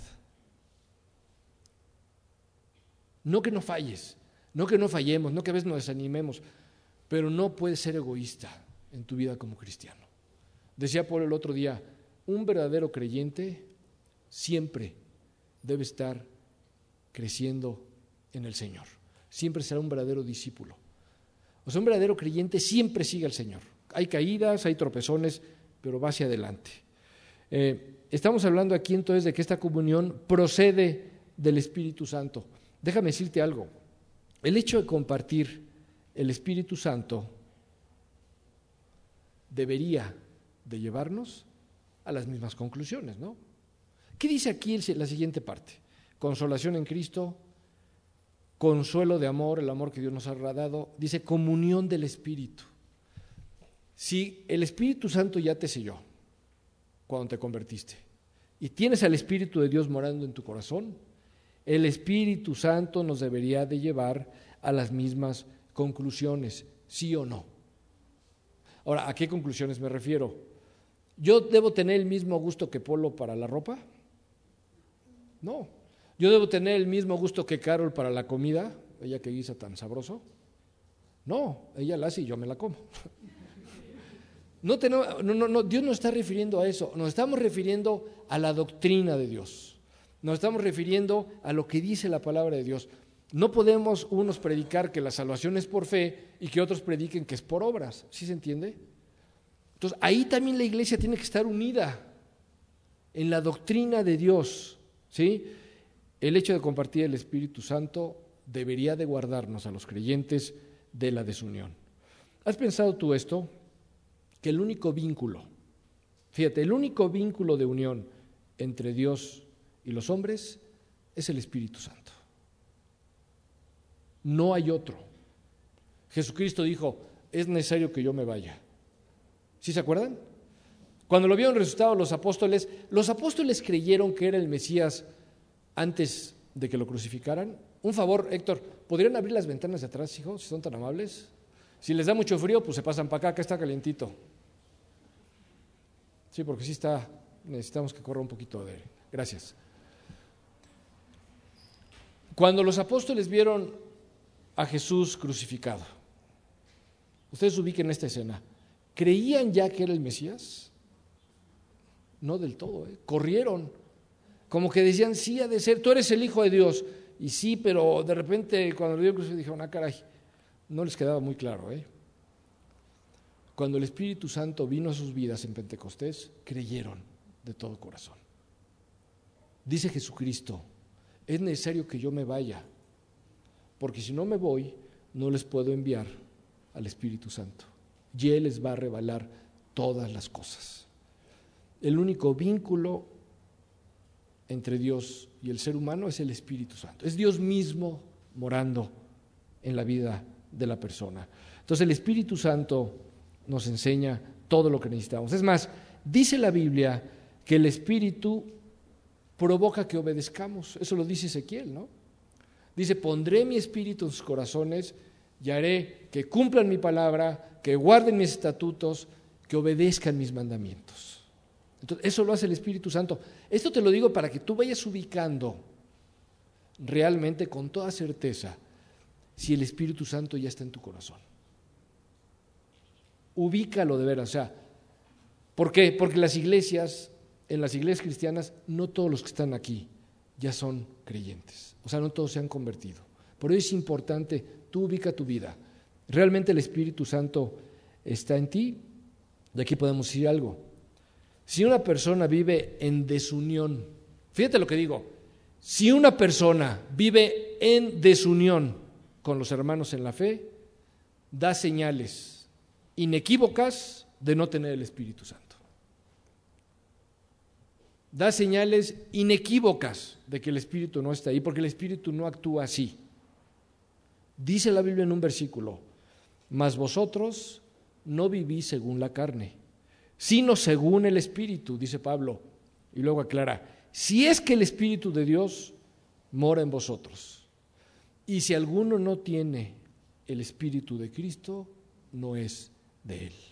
Speaker 1: No que no falles, no que no fallemos, no que a veces nos desanimemos, pero no puedes ser egoísta en tu vida como cristiano. Decía Pablo el otro día, un verdadero creyente siempre debe estar creciendo en el Señor, siempre será un verdadero discípulo. O sea, un verdadero creyente siempre sigue al Señor. Hay caídas, hay tropezones, pero va hacia adelante. Eh, estamos hablando aquí entonces de que esta comunión procede del Espíritu Santo. Déjame decirte algo, el hecho de compartir el Espíritu Santo debería de llevarnos a las mismas conclusiones, ¿no? ¿Qué dice aquí la siguiente parte? Consolación en Cristo, consuelo de amor, el amor que Dios nos ha dado, dice comunión del Espíritu. Si el Espíritu Santo ya te selló cuando te convertiste y tienes al Espíritu de Dios morando en tu corazón, el Espíritu Santo nos debería de llevar a las mismas conclusiones, ¿sí o no? Ahora, ¿a qué conclusiones me refiero? ¿Yo debo tener el mismo gusto que Polo para la ropa? No. ¿Yo debo tener el mismo gusto que Carol para la comida, ella que guisa tan sabroso? No, ella la hace y yo me la como. No, tenemos, no, no, no, Dios no está refiriendo a eso, nos estamos refiriendo a la doctrina de Dios, nos estamos refiriendo a lo que dice la palabra de Dios. No podemos unos predicar que la salvación es por fe y que otros prediquen que es por obras, ¿sí se entiende? Entonces ahí también la iglesia tiene que estar unida en la doctrina de Dios, ¿sí? El hecho de compartir el Espíritu Santo debería de guardarnos a los creyentes de la desunión. ¿Has pensado tú esto? Que el único vínculo, fíjate, el único vínculo de unión entre Dios y los hombres es el Espíritu Santo. No hay otro. Jesucristo dijo, es necesario que yo me vaya. ¿Sí se acuerdan? Cuando lo vieron resucitado los apóstoles, los apóstoles creyeron que era el Mesías antes de que lo crucificaran. Un favor, Héctor, ¿podrían abrir las ventanas de atrás, hijos, si son tan amables? Si les da mucho frío, pues se pasan para acá, acá está calientito. Sí, porque sí está, necesitamos que corra un poquito de aire. Gracias. Cuando los apóstoles vieron a Jesús crucificado, ustedes ubiquen esta escena, ¿creían ya que era el Mesías? No del todo, ¿eh? Corrieron, como que decían, sí ha de ser, tú eres el Hijo de Dios, y sí, pero de repente cuando lo vieron crucificado dijeron, ah caray, no les quedaba muy claro, ¿eh? Cuando el Espíritu Santo vino a sus vidas en Pentecostés, creyeron de todo corazón. Dice Jesucristo, es necesario que yo me vaya, porque si no me voy, no les puedo enviar al Espíritu Santo, y Él les va a revelar todas las cosas. El único vínculo entre Dios y el ser humano es el Espíritu Santo. Es Dios mismo morando en la vida de la persona. Entonces el Espíritu Santo nos enseña todo lo que necesitamos. Es más, dice la Biblia que el Espíritu provoca que obedezcamos. Eso lo dice Ezequiel, ¿no? Dice, pondré mi espíritu en sus corazones y haré que cumplan mi palabra, que guarden mis estatutos, que obedezcan mis mandamientos. Entonces, eso lo hace el Espíritu Santo. Esto te lo digo para que tú vayas ubicando realmente con toda certeza si el Espíritu Santo ya está en tu corazón. Ubícalo de veras. O sea, ¿por qué? Porque las iglesias, en las iglesias cristianas, no todos los que están aquí ya son creyentes. O sea, no todos se han convertido. Por eso es importante, tú ubica tu vida. ¿Realmente el Espíritu Santo está en ti? De aquí podemos decir algo. Si una persona vive en desunión, fíjate lo que digo, si una persona vive en desunión con los hermanos en la fe, da señales inequívocas de no tener el Espíritu Santo. Da señales inequívocas de que el Espíritu no está ahí, porque el Espíritu no actúa así. Dice la Biblia en un versículo, mas vosotros no vivís según la carne, sino según el Espíritu, dice Pablo, y luego aclara, si es que el Espíritu de Dios mora en vosotros, y si alguno no tiene el Espíritu de Cristo, no es de él.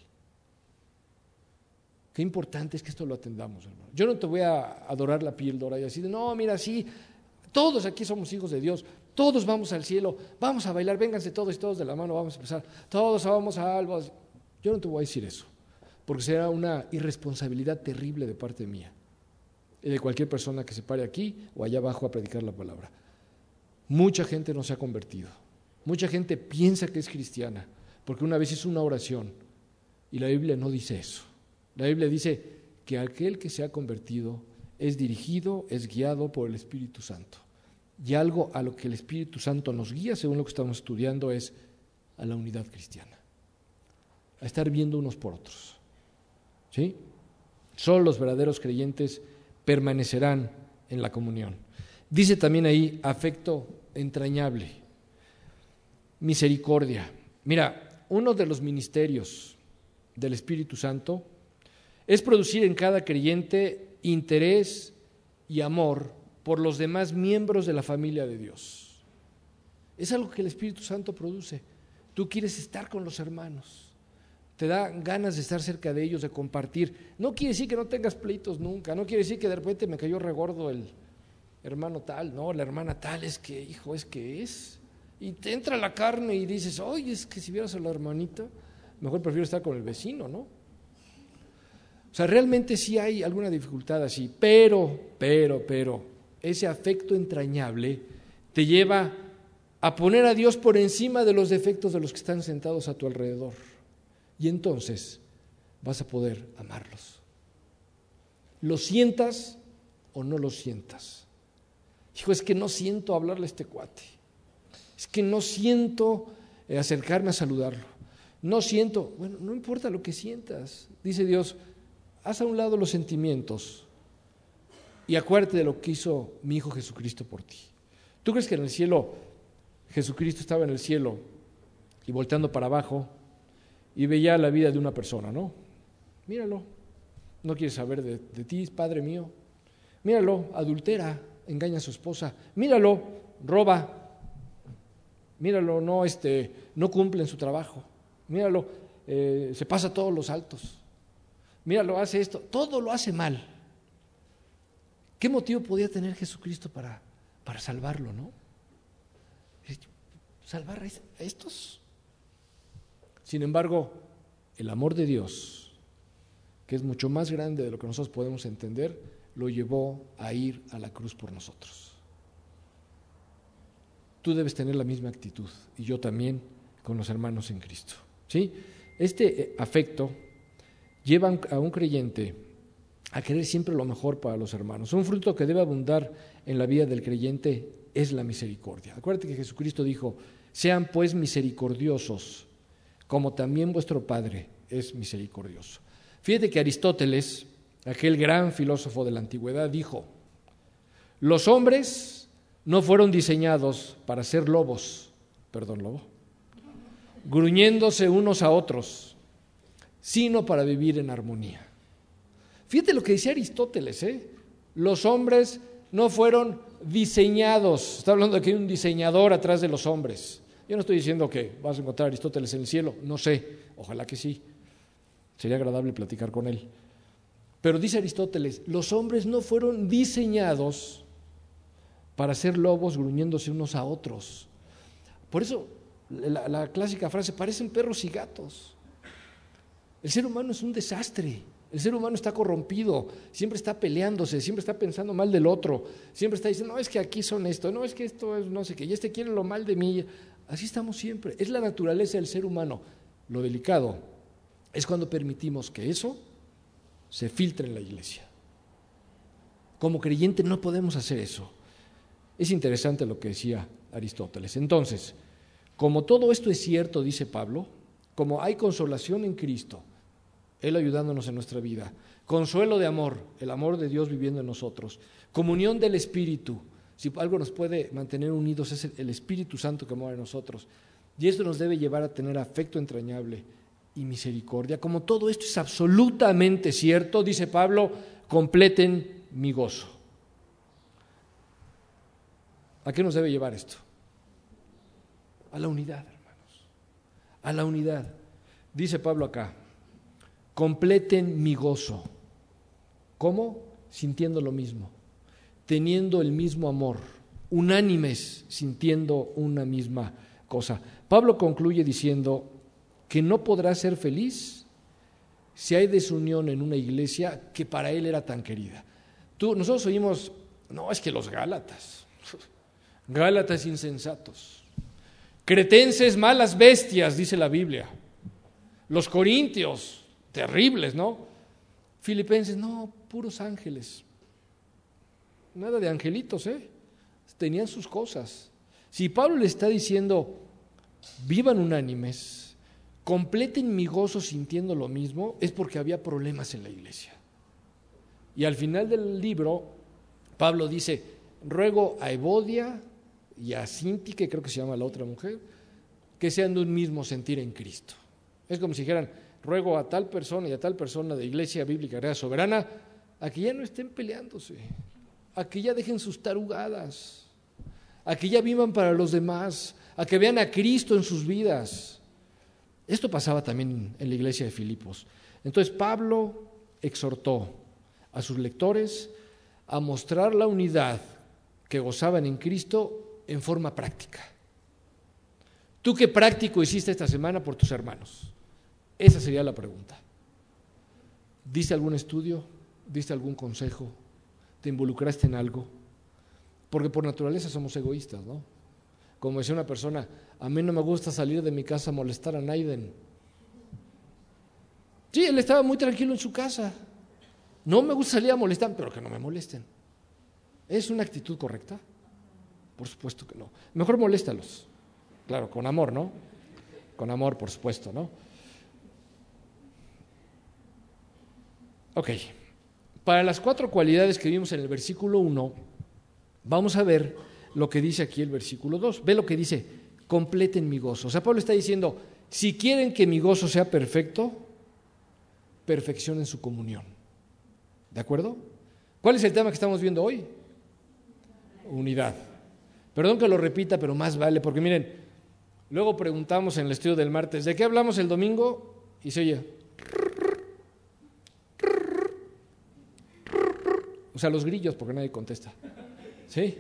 Speaker 1: Qué importante es que esto lo atendamos, hermano. Yo no te voy a adorar la píldora y así de, no, mira, sí, todos aquí somos hijos de Dios, todos vamos al cielo, vamos a bailar, vénganse todos y todos de la mano, vamos a empezar, todos vamos a algo. Yo no te voy a decir eso, porque será una irresponsabilidad terrible de parte mía y de cualquier persona que se pare aquí o allá abajo a predicar la palabra. Mucha gente no se ha convertido, mucha gente piensa que es cristiana, porque una vez hizo una oración y la Biblia no dice eso. La Biblia dice que aquel que se ha convertido es dirigido, es guiado por el Espíritu Santo. Y algo a lo que el Espíritu Santo nos guía, según lo que estamos estudiando, es a la unidad cristiana, a estar viendo unos por otros. ¿Sí? Solo los verdaderos creyentes permanecerán en la comunión. Dice también ahí afecto entrañable, misericordia. Mira, uno de los ministerios del Espíritu Santo es producir en cada creyente interés y amor por los demás miembros de la familia de Dios. Es algo que el Espíritu Santo produce. Tú quieres estar con los hermanos, te da ganas de estar cerca de ellos, de compartir. No quiere decir que no tengas pleitos nunca, no quiere decir que de repente me cayó regordo el hermano tal, no, la hermana tal, es que, hijo, es que es. Y te entra la carne y dices, oye, es que si vieras a la hermanita, mejor prefiero estar con el vecino, ¿no? O sea, realmente sí hay alguna dificultad así, pero, pero, pero, ese afecto entrañable te lleva a poner a Dios por encima de los defectos de los que están sentados a tu alrededor. Y entonces vas a poder amarlos. ¿Lo sientas o no lo sientas? Hijo, es que no siento hablarle a este cuate. Es que no siento eh, acercarme a saludarlo. No siento, bueno, no importa lo que sientas. Dice Dios, haz a un lado los sentimientos y acuérdate de lo que hizo mi Hijo Jesucristo por ti. ¿Tú crees que en el cielo, Jesucristo estaba en el cielo y volteando para abajo y veía la vida de una persona, no? Míralo, no quiere saber de, de ti, Padre mío. Míralo, adultera, engaña a su esposa. Míralo, roba. Míralo, no, este, no cumple en su trabajo. Míralo, eh, se pasa todos los altos. Míralo, hace esto, todo lo hace mal. ¿Qué motivo podía tener Jesucristo para, para salvarlo, no? ¿Salvar a estos? Sin embargo, el amor de Dios, que es mucho más grande de lo que nosotros podemos entender, lo llevó a ir a la cruz por nosotros. Tú debes tener la misma actitud, y yo también con los hermanos en Cristo. ¿Sí? Este afecto lleva a un creyente a querer siempre lo mejor para los hermanos. Un fruto que debe abundar en la vida del creyente es la misericordia. Acuérdate que Jesucristo dijo, sean pues misericordiosos, como también vuestro Padre es misericordioso. Fíjate que Aristóteles, aquel gran filósofo de la antigüedad, dijo, Los hombres no fueron diseñados para ser lobos, perdón, lobo, gruñéndose unos a otros, sino para vivir en armonía. Fíjate lo que decía Aristóteles, ¿eh? Los hombres no fueron diseñados. Está hablando de que hay un diseñador atrás de los hombres. Yo no estoy diciendo que vas a encontrar a Aristóteles en el cielo, no sé, ojalá que sí. Sería agradable platicar con él. Pero dice Aristóteles, los hombres no fueron diseñados para ser lobos gruñéndose unos a otros. Por eso la, la clásica frase, parecen perros y gatos. El ser humano es un desastre. El ser humano está corrompido, siempre está peleándose, siempre está pensando mal del otro, siempre está diciendo, no, es que aquí son esto, no, es que esto es no sé qué, y este quiere lo mal de mí. Así estamos siempre, es la naturaleza del ser humano. Lo delicado es cuando permitimos que eso se filtre en la iglesia. Como creyente no podemos hacer eso. Es interesante lo que decía Aristóteles. Entonces, como todo esto es cierto, dice Pablo, como hay consolación en Cristo, Él ayudándonos en nuestra vida, consuelo de amor, el amor de Dios viviendo en nosotros, comunión del Espíritu, si algo nos puede mantener unidos es el Espíritu Santo que mora en nosotros, y esto nos debe llevar a tener afecto entrañable y misericordia. Como todo esto es absolutamente cierto, dice Pablo, completen mi gozo. ¿A qué nos debe llevar esto? A la unidad, hermanos, a la unidad. Dice Pablo acá, completen mi gozo. ¿Cómo? Sintiendo lo mismo, teniendo el mismo amor, unánimes, sintiendo una misma cosa. Pablo concluye diciendo que no podrá ser feliz si hay desunión en una iglesia que para él era tan querida. Tú, nosotros oímos, no, es que los gálatas, gálatas insensatos, cretenses malas bestias, dice la Biblia, los corintios, terribles, ¿no? Filipenses, no, puros ángeles. Nada de angelitos, ¿eh? Tenían sus cosas. Si Pablo le está diciendo, vivan unánimes, completen mi gozo sintiendo lo mismo, es porque había problemas en la iglesia. Y al final del libro, Pablo dice, ruego a Evodia y a Sintique, creo que se llama la otra mujer, que sean de un mismo sentir en Cristo. Es como si dijeran, ruego a tal persona y a tal persona de Iglesia Bíblica Gracia Soberana a que ya no estén peleándose, a que ya dejen sus tarugadas, a que ya vivan para los demás, a que vean a Cristo en sus vidas. Esto pasaba también en la iglesia de Filipos. Entonces Pablo exhortó a sus lectores a mostrar la unidad que gozaban en Cristo en forma práctica. ¿Tú qué práctico hiciste esta semana por tus hermanos? Esa sería la pregunta. ¿Diste algún estudio? ¿Diste algún consejo? ¿Te involucraste en algo? Porque por naturaleza somos egoístas, ¿no? Como decía una persona, a mí no me gusta salir de mi casa a molestar a Naiden. Sí, él estaba muy tranquilo en su casa. No me gusta salir a molestar, pero que no me molesten. ¿Es una actitud correcta? Por supuesto que no. Mejor moléstalos. Claro, con amor, ¿no? Con amor, por supuesto, ¿no? Ok, para las cuatro cualidades que vimos en el versículo uno, vamos a ver lo que dice aquí el versículo dos. Ve lo que dice, completen mi gozo. O sea, Pablo está diciendo, si quieren que mi gozo sea perfecto, perfeccionen su comunión. ¿De acuerdo? ¿Cuál es el tema que estamos viendo hoy? Unidad. Perdón que lo repita, pero más vale, porque miren, luego preguntamos en el estudio del martes, ¿de qué hablamos el domingo? Y se oye, o sea, los grillos, porque nadie contesta. ¿Sí?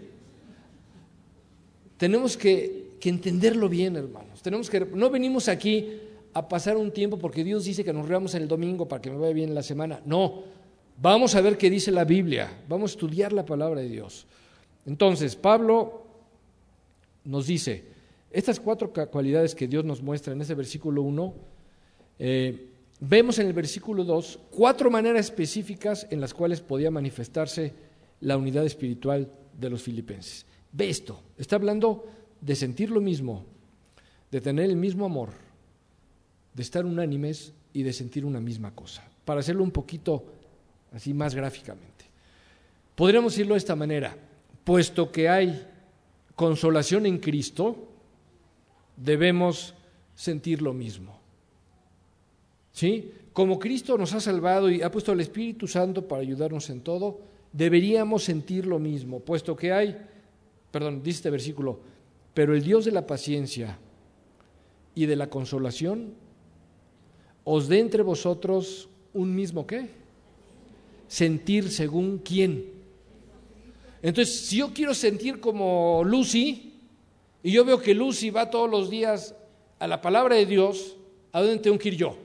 Speaker 1: Tenemos que, que entenderlo bien, hermanos. Tenemos que, no venimos aquí a pasar un tiempo porque Dios dice que nos reunamos el domingo para que me vaya bien la semana. No, vamos a ver qué dice la Biblia. Vamos a estudiar la palabra de Dios. Entonces, Pablo nos dice, estas cuatro cualidades que Dios nos muestra en ese versículo uno, eh, vemos en el versículo dos cuatro maneras específicas en las cuales podía manifestarse la unidad espiritual de los filipenses. Ve esto, está hablando de sentir lo mismo, de tener el mismo amor, de estar unánimes y de sentir una misma cosa. Para hacerlo un poquito así más gráficamente, podríamos decirlo de esta manera. puesto que hay consolación en Cristo, debemos sentir lo mismo. ¿Sí? Como Cristo nos ha salvado y ha puesto al Espíritu Santo para ayudarnos en todo, deberíamos sentir lo mismo, puesto que hay, perdón, dice este versículo, pero el Dios de la paciencia y de la consolación os dé entre vosotros un mismo ¿qué? Sentir según quién. Entonces, si yo quiero sentir como Lucy, y yo veo que Lucy va todos los días a la palabra de Dios, ¿a dónde tengo que ir yo?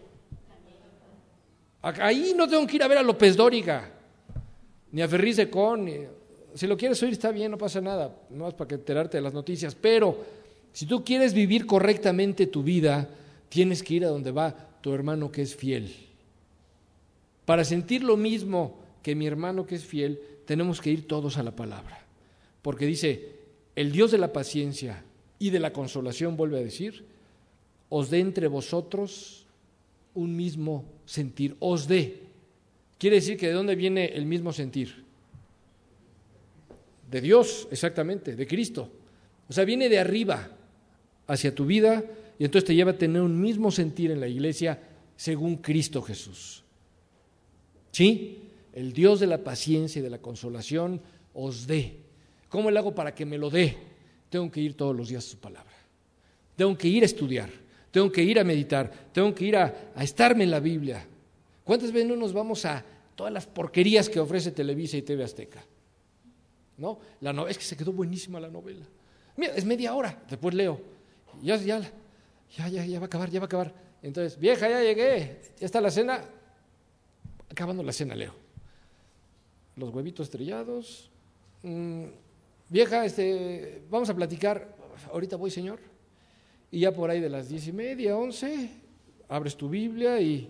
Speaker 1: Ahí no tengo que ir a ver a López Dóriga, ni a Ferriz de Con, ni, si lo quieres oír está bien, no pasa nada, no es para que enterarte de las noticias, pero si tú quieres vivir correctamente tu vida, tienes que ir a donde va tu hermano que es fiel. Para sentir lo mismo que mi hermano que es fiel, tenemos que ir todos a la palabra, porque dice, el Dios de la paciencia y de la consolación, vuelve a decir, os dé entre vosotros un mismo sentir, os dé. Quiere decir que ¿de dónde viene el mismo sentir? De Dios, exactamente, de Cristo. O sea, viene de arriba hacia tu vida y entonces te lleva a tener un mismo sentir en la iglesia según Cristo Jesús. ¿Sí? El Dios de la paciencia y de la consolación os dé. ¿Cómo le hago para que me lo dé? Tengo que ir todos los días a su palabra. Tengo que ir a estudiar. Tengo que ir a meditar. Tengo que ir a, a estarme en la Biblia. ¿Cuántas veces no nos vamos a todas las porquerías que ofrece Televisa y T V Azteca? ¿No? La no, es que se quedó buenísima la novela. Mira, es media hora, después leo. Ya, ya, ya, ya, ya va a acabar, ya va a acabar. Entonces, vieja, ya llegué, ya está la cena. Acabando la cena leo. Los huevitos estrellados. Mm, vieja, este, vamos a platicar. Ahorita voy, señor. Y ya por ahí de las diez y media, once, abres tu Biblia y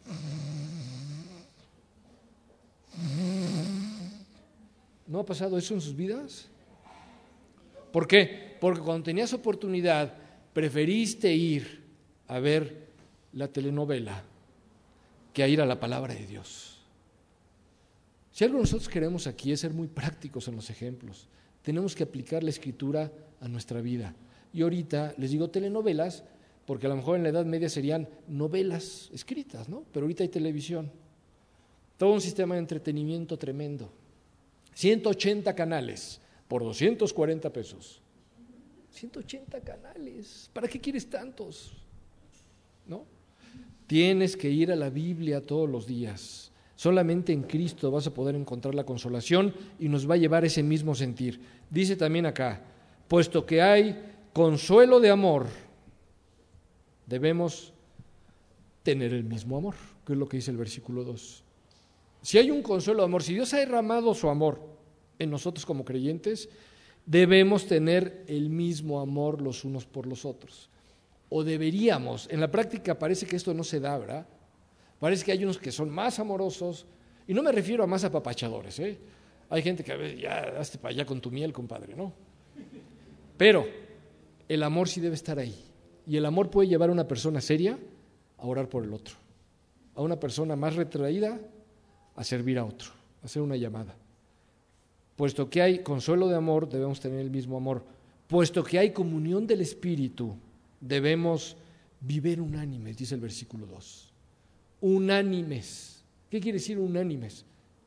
Speaker 1: ¿no ha pasado eso en sus vidas? ¿Por qué? Porque cuando tenías oportunidad preferiste ir a ver la telenovela que a ir a la palabra de Dios. Si algo nosotros queremos aquí es ser muy prácticos en los ejemplos. Tenemos que aplicar la Escritura a nuestra vida. Y ahorita les digo telenovelas porque a lo mejor en la Edad Media serían novelas escritas, ¿no? Pero ahorita hay televisión. Todo un sistema de entretenimiento tremendo. ciento ochenta canales por doscientos cuarenta pesos. ciento ochenta canales. ¿Para qué quieres tantos? ¿No? Tienes que ir a la Biblia todos los días. Solamente en Cristo vas a poder encontrar la consolación y nos va a llevar ese mismo sentir. Dice también acá, puesto que hay consuelo de amor, debemos tener el mismo amor, que es lo que dice el versículo dos. Si hay un consuelo de amor, si Dios ha derramado su amor en nosotros como creyentes, debemos tener el mismo amor los unos por los otros. O deberíamos, en la práctica parece que esto no se da, ¿verdad? Parece que hay unos que son más amorosos, y no me refiero a más apapachadores, ¿eh? Hay gente que a veces, ya, hazte para allá con tu miel, compadre, ¿no? Pero el amor sí debe estar ahí, y el amor puede llevar a una persona seria a orar por el otro, a una persona más retraída a servir a otro, a hacer una llamada. Puesto que hay consuelo de amor, debemos tener el mismo amor. Puesto que hay comunión del Espíritu, debemos vivir unánimes, dice el versículo dos. Unánimes. ¿Qué quiere decir unánimes?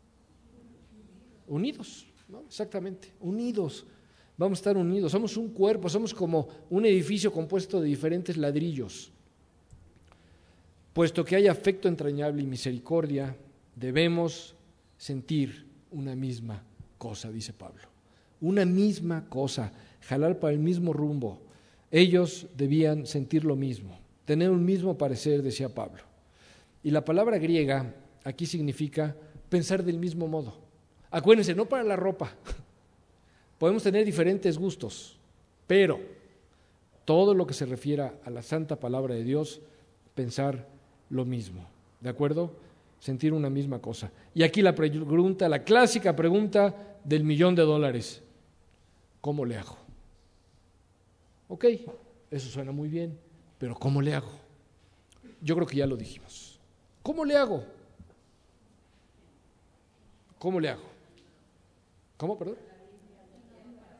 Speaker 1: Unidos, ¿no? Exactamente, unidos. Vamos a estar unidos, somos un cuerpo, somos como un edificio compuesto de diferentes ladrillos. Puesto que hay afecto entrañable y misericordia, debemos sentir una misma cosa, dice Pablo. Una misma cosa, jalar para el mismo rumbo. Ellos debían sentir lo mismo, tener un mismo parecer, decía Pablo. Y la palabra griega aquí significa pensar del mismo modo. Acuérdense, no para la ropa. Podemos tener diferentes gustos, pero todo lo que se refiera a la santa palabra de Dios, pensar lo mismo, ¿de acuerdo? Sentir una misma cosa. Y aquí la pregunta, la clásica pregunta del millón de dólares, ¿cómo le hago? Ok, eso suena muy bien, pero ¿cómo le hago? Yo creo que ya lo dijimos. ¿Cómo le hago? ¿Cómo le hago? ¿Cómo, perdón?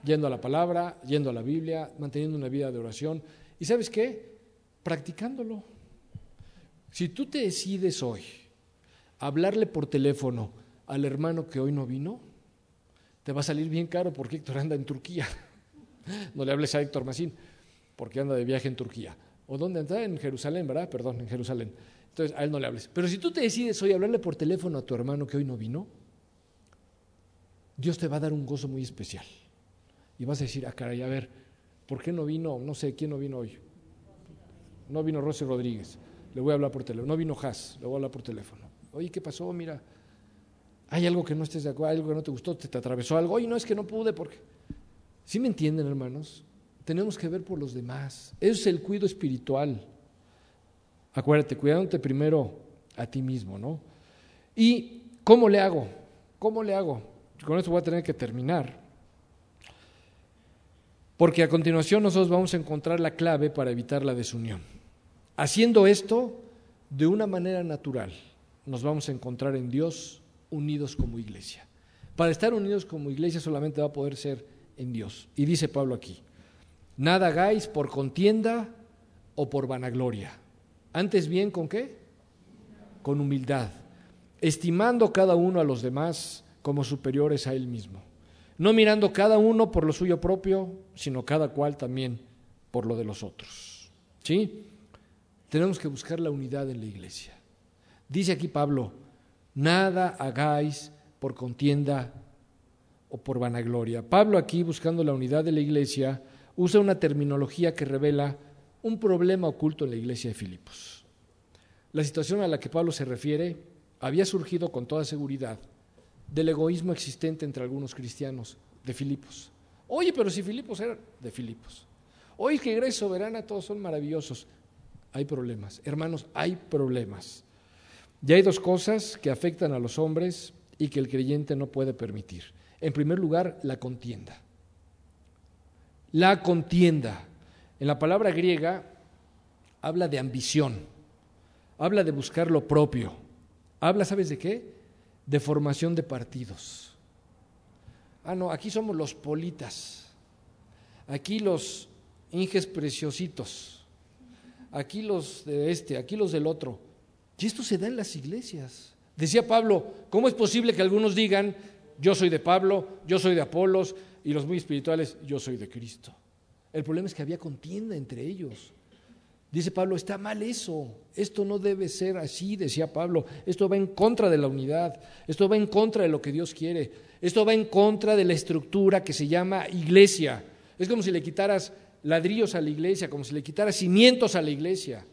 Speaker 1: yendo a la palabra, yendo a la Biblia, manteniendo una vida de oración. ¿Y sabes qué? Practicándolo. Si tú te decides hoy a hablarle por teléfono al hermano que hoy no vino, te va a salir bien caro porque Héctor anda en Turquía. No le hables a Héctor Macín, porque anda de viaje en Turquía. ¿O dónde anda? En Jerusalén, ¿verdad? Perdón, en Jerusalén. Entonces, a él no le hables. Pero si tú te decides hoy a hablarle por teléfono a tu hermano que hoy no vino, Dios te va a dar un gozo muy especial. Y vas a decir, ah, caray, a ver, ¿por qué no vino? No sé, ¿quién no vino hoy? No vino Rosy Rodríguez, le voy a hablar por teléfono. No vino Haas, le voy a hablar por teléfono. Oye, ¿qué pasó? Mira, hay algo que no estés de acuerdo, algo que no te gustó, te, te atravesó algo. Oye, no, es que no pude porque... ¿Sí me entienden, hermanos? Tenemos que ver por los demás. Eso es el cuidado espiritual. Acuérdate, cuidándote primero a ti mismo, ¿no? ¿Y cómo le hago? ¿Cómo le hago? Con esto voy a tener que terminar. Porque a continuación nosotros vamos a encontrar la clave para evitar la desunión. Haciendo esto de una manera natural, nos vamos a encontrar en Dios unidos como iglesia. Para estar unidos como iglesia solamente va a poder ser en Dios. Y dice Pablo aquí, nada hagáis por contienda o por vanagloria. Antes bien, ¿con qué? Con humildad, estimando cada uno a los demás como superiores a él mismo. No mirando cada uno por lo suyo propio, sino cada cual también por lo de los otros. ¿Sí? Tenemos que buscar la unidad en la iglesia. Dice aquí Pablo, nada hagáis por contienda o por vanagloria. Pablo aquí, buscando la unidad de la iglesia, usa una terminología que revela un problema oculto en la iglesia de Filipos. La situación a la que Pablo se refiere había surgido con toda seguridad del egoísmo existente entre algunos cristianos de Filipos. Oye, pero si Filipos era de Filipos. Oye, que Iglesia Soberana, todos son maravillosos. Hay problemas, hermanos, hay problemas. Y hay dos cosas que afectan a los hombres y que el creyente no puede permitir. En primer lugar, la contienda. La contienda. En la palabra griega habla de ambición, habla de buscar lo propio, habla, ¿sabes de qué? De formación de partidos. Ah, no, aquí somos los politas, aquí los inges preciositos, aquí los de este, aquí los del otro. Y esto se da en las iglesias. Decía Pablo, ¿cómo es posible que algunos digan, yo soy de Pablo, yo soy de Apolos, y los muy espirituales, yo soy de Cristo? El problema es que había contienda entre ellos. Dice Pablo, está mal eso, esto no debe ser así, decía Pablo, esto va en contra de la unidad, esto va en contra de lo que Dios quiere, esto va en contra de la estructura que se llama iglesia. Es como si le quitaras ladrillos a la iglesia, como si le quitaras cimientos a la iglesia.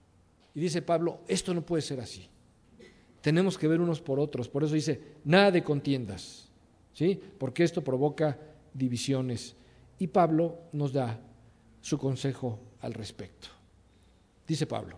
Speaker 1: Y dice Pablo, esto no puede ser así, tenemos que ver unos por otros, por eso dice, nada de contiendas, ¿sí? Porque esto provoca divisiones. Y Pablo nos da su consejo al respecto. Dice Pablo,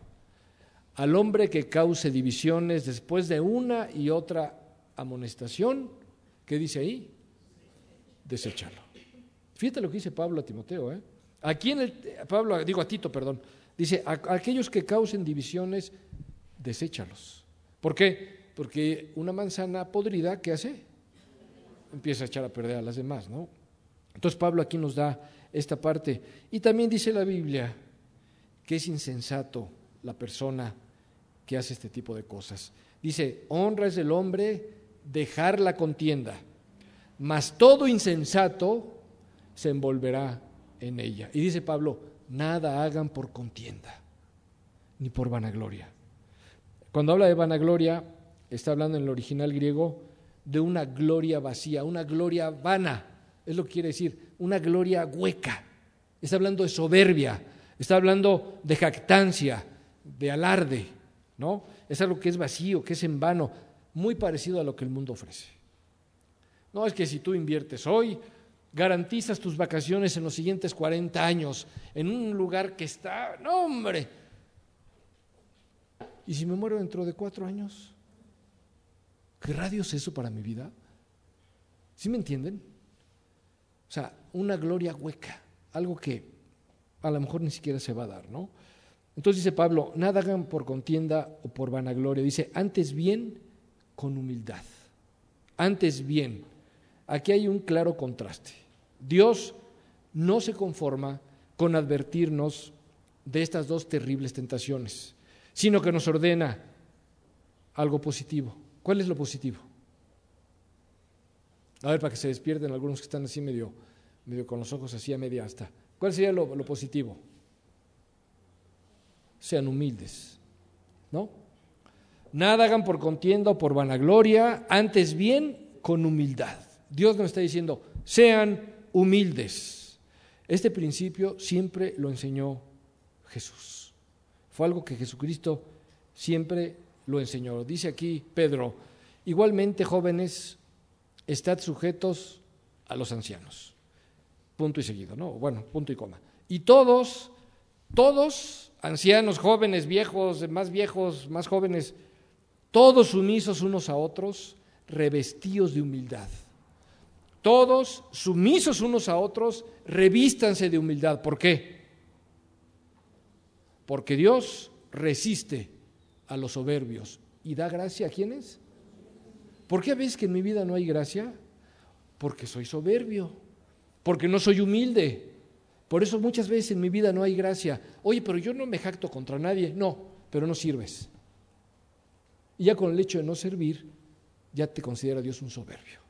Speaker 1: al hombre que cause divisiones después de una y otra amonestación, ¿qué dice ahí? Deséchalo. Fíjate lo que dice Pablo a Timoteo, ¿eh? Aquí en el, Pablo, digo a Tito, perdón, dice, a, a aquellos que causen divisiones, deséchalos. ¿Por qué? Porque una manzana podrida, ¿qué hace? Empieza a echar a perder a las demás, ¿no? Entonces Pablo aquí nos da esta parte. Y también dice la Biblia que es insensato la persona que hace este tipo de cosas. Dice, honra es del hombre dejar la contienda, mas todo insensato se envolverá en ella. Y dice Pablo, nada hagan por contienda, ni por vanagloria. Cuando habla de vanagloria, está hablando en el original griego de una gloria vacía, una gloria vana. Es lo que quiere decir, una gloria hueca. Está hablando de soberbia, está hablando de jactancia, de alarde, ¿no? Es algo que es vacío, que es en vano, muy parecido a lo que el mundo ofrece. No es que si tú inviertes hoy, garantizas tus vacaciones en los siguientes cuarenta años, en un lugar que está, no hombre, ¿y si me muero dentro de cuatro años? ¿Querrá Dios eso para mi vida? ¿Sí me entienden? O sea, una gloria hueca, algo que a lo mejor ni siquiera se va a dar, ¿no? Entonces dice Pablo, nada hagan por contienda o por vanagloria, dice, antes bien con humildad, antes bien. Aquí hay un claro contraste. Dios no se conforma con advertirnos de estas dos terribles tentaciones, sino que nos ordena algo positivo. ¿Cuál es lo positivo? A ver, para que se despierten algunos que están así medio, medio con los ojos así a media asta. ¿Cuál sería lo, lo positivo? Sean humildes, ¿no? Nada hagan por contienda o por vanagloria, antes bien con humildad. Dios nos está diciendo, sean humildes. Este principio siempre lo enseñó Jesús. Fue algo que Jesucristo siempre lo enseñó. Dice aquí Pedro, igualmente jóvenes, estad sujetos a los ancianos. Punto y seguido, ¿no? Bueno, punto y coma. Y todos, todos, ancianos, jóvenes, viejos, más viejos, más jóvenes, todos sumisos unos a otros, revestidos de humildad. Todos sumisos unos a otros, revístanse de humildad. ¿Por qué? Porque Dios resiste a los soberbios y da gracia a ¿quiénes? ¿Por qué ves que en mi vida no hay gracia? Porque soy soberbio, porque no soy humilde. Por eso muchas veces en mi vida no hay gracia. Oye, pero yo no me jacto contra nadie. No, pero no sirves. Y ya con el hecho de no servir, ya te considera Dios un soberbio.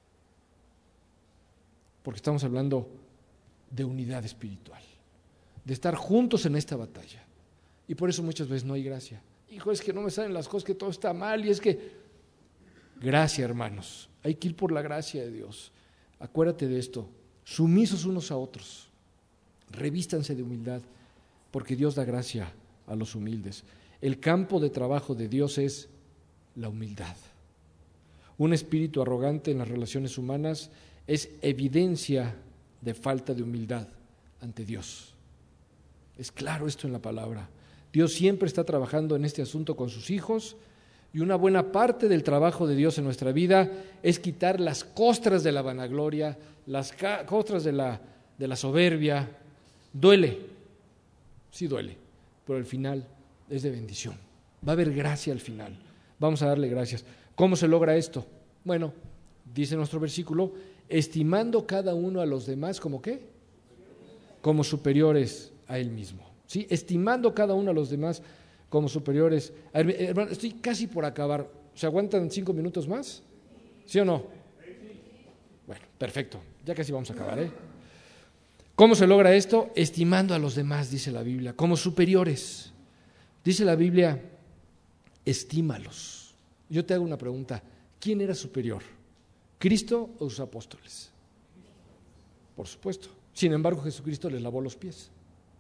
Speaker 1: Porque estamos hablando de unidad espiritual, de estar juntos en esta batalla. Y por eso muchas veces no hay gracia. Hijo, es que no me salen las cosas, que todo está mal, y es que... Gracia, hermanos, hay que ir por la gracia de Dios. Acuérdate de esto, sumisos unos a otros, revístanse de humildad, porque Dios da gracia a los humildes. El campo de trabajo de Dios es la humildad. Un espíritu arrogante en las relaciones humanas es evidencia de falta de humildad ante Dios. Es claro esto en la palabra. Dios siempre está trabajando en este asunto con sus hijos, y una buena parte del trabajo de Dios en nuestra vida es quitar las costras de la vanagloria, las costras de la, de la soberbia. Duele, sí duele, pero al final es de bendición. Va a haber gracia al final. Vamos a darle gracias. ¿Cómo se logra esto? Bueno, dice nuestro versículo, estimando cada uno a los demás ¿como qué? Como superiores a él mismo. ¿Sí? Estimando cada uno a los demás como superiores. Hermano, estoy casi por acabar. ¿Se aguantan cinco minutos más? ¿Sí o no? Bueno, perfecto. Ya casi vamos a acabar, ¿eh? ¿Cómo se logra esto? Estimando a los demás, dice la Biblia, como superiores. Dice la Biblia, estímalos. Yo te hago una pregunta. ¿Quién era superior? ¿Cristo o sus apóstoles? Por supuesto. Sin embargo, Jesucristo les lavó los pies.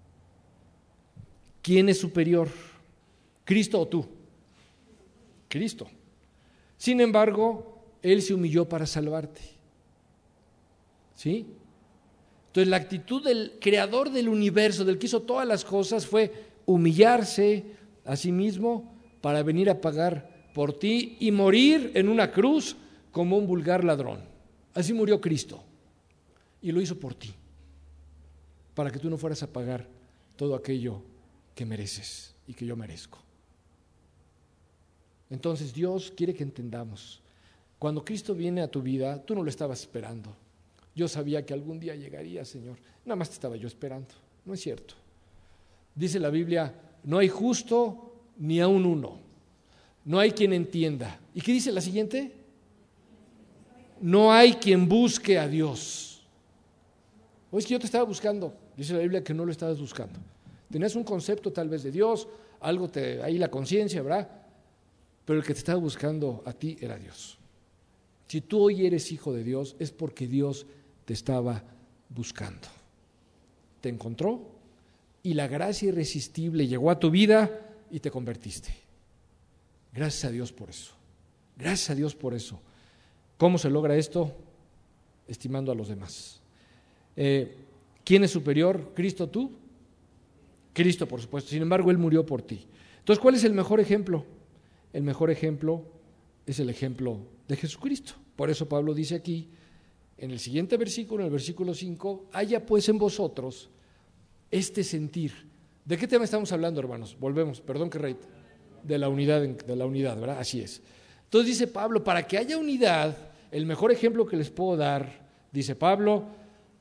Speaker 1: ¿Quién es superior? ¿Cristo o tú? Cristo. Sin embargo, Él se humilló para salvarte. ¿Sí? Entonces la actitud del creador del universo, del que hizo todas las cosas, fue humillarse a sí mismo para venir a pagar por ti y morir en una cruz como un vulgar ladrón. Así murió Cristo y lo hizo por ti, para que tú no fueras a pagar todo aquello que mereces y que yo merezco. Entonces Dios quiere que entendamos, cuando Cristo viene a tu vida, tú no lo estabas esperando. Yo sabía que algún día llegaría, Señor, nada más te estaba yo esperando. No es cierto. Dice la Biblia, no hay justo ni aun uno, no hay quien entienda. ¿Y qué dice la siguiente? No hay quien busque a Dios. O es que yo te estaba buscando. Dice la Biblia que no lo estabas buscando. Tenías un concepto tal vez de Dios, algo te, ahí la conciencia, ¿verdad? Pero el que te estaba buscando a ti era Dios. Si tú hoy eres hijo de Dios, es porque Dios te estaba buscando. Te encontró y la gracia irresistible llegó a tu vida y te convertiste. Gracias a Dios por eso. Gracias a Dios por eso. ¿Cómo se logra esto? Estimando a los demás. Eh, ¿Quién es superior? ¿Cristo tú? Cristo, por supuesto. Sin embargo, Él murió por ti. Entonces, ¿cuál es el mejor ejemplo? El mejor ejemplo es el ejemplo de Jesucristo. Por eso Pablo dice aquí, en el siguiente versículo, en el versículo cinco, haya pues en vosotros este sentir. ¿De qué tema estamos hablando, hermanos? Volvemos, perdón que reite. De la unidad, de la unidad, ¿verdad? Así es. Entonces dice Pablo, para que haya unidad, el mejor ejemplo que les puedo dar, dice Pablo,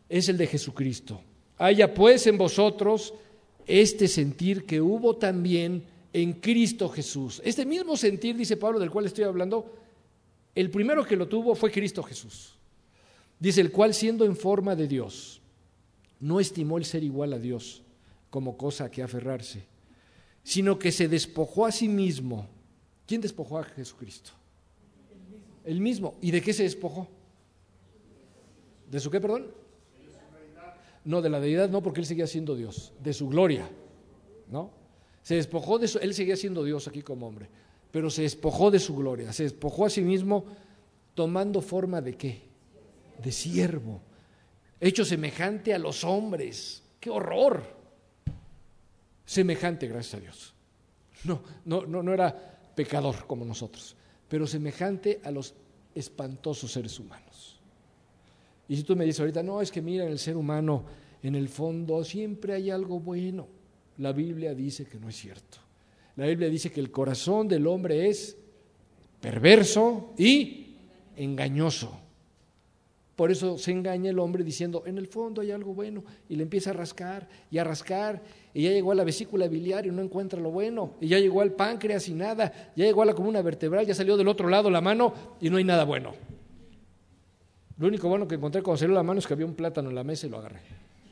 Speaker 1: es el de Jesucristo. Haya pues en vosotros este sentir que hubo también en Cristo Jesús. Este mismo sentir, dice Pablo, del cual estoy hablando, el primero que lo tuvo fue Cristo Jesús. Dice, el cual siendo en forma de Dios, no estimó el ser igual a Dios como cosa a que aferrarse, sino que se despojó a sí mismo. ¿Quién despojó a Jesucristo? El mismo. ¿Y de qué se despojó? ¿De su qué, perdón? No, de la deidad no, porque él seguía siendo Dios, de su gloria, ¿no? Se despojó de su, él seguía siendo Dios aquí como hombre, pero se despojó de su gloria, se despojó a sí mismo tomando forma de ¿qué? De siervo, hecho semejante a los hombres. ¡Qué horror! Semejante, gracias a Dios. No, no, no, no era pecador como nosotros, pero semejante a los espantosos seres humanos. Y si tú me dices ahorita, no, es que mira, en el ser humano, en el fondo siempre hay algo bueno. La Biblia dice que no es cierto. La Biblia dice que el corazón del hombre es perverso y engañoso. Por eso se engaña el hombre diciendo, en el fondo hay algo bueno, y le empieza a rascar y a rascar, y ya llegó a la vesícula biliar y no encuentra lo bueno, y ya llegó al páncreas y nada, ya llegó a la columna vertebral, ya salió del otro lado la mano y no hay nada bueno. Lo único bueno que encontré cuando salió la mano es que había un plátano en la mesa y lo agarré.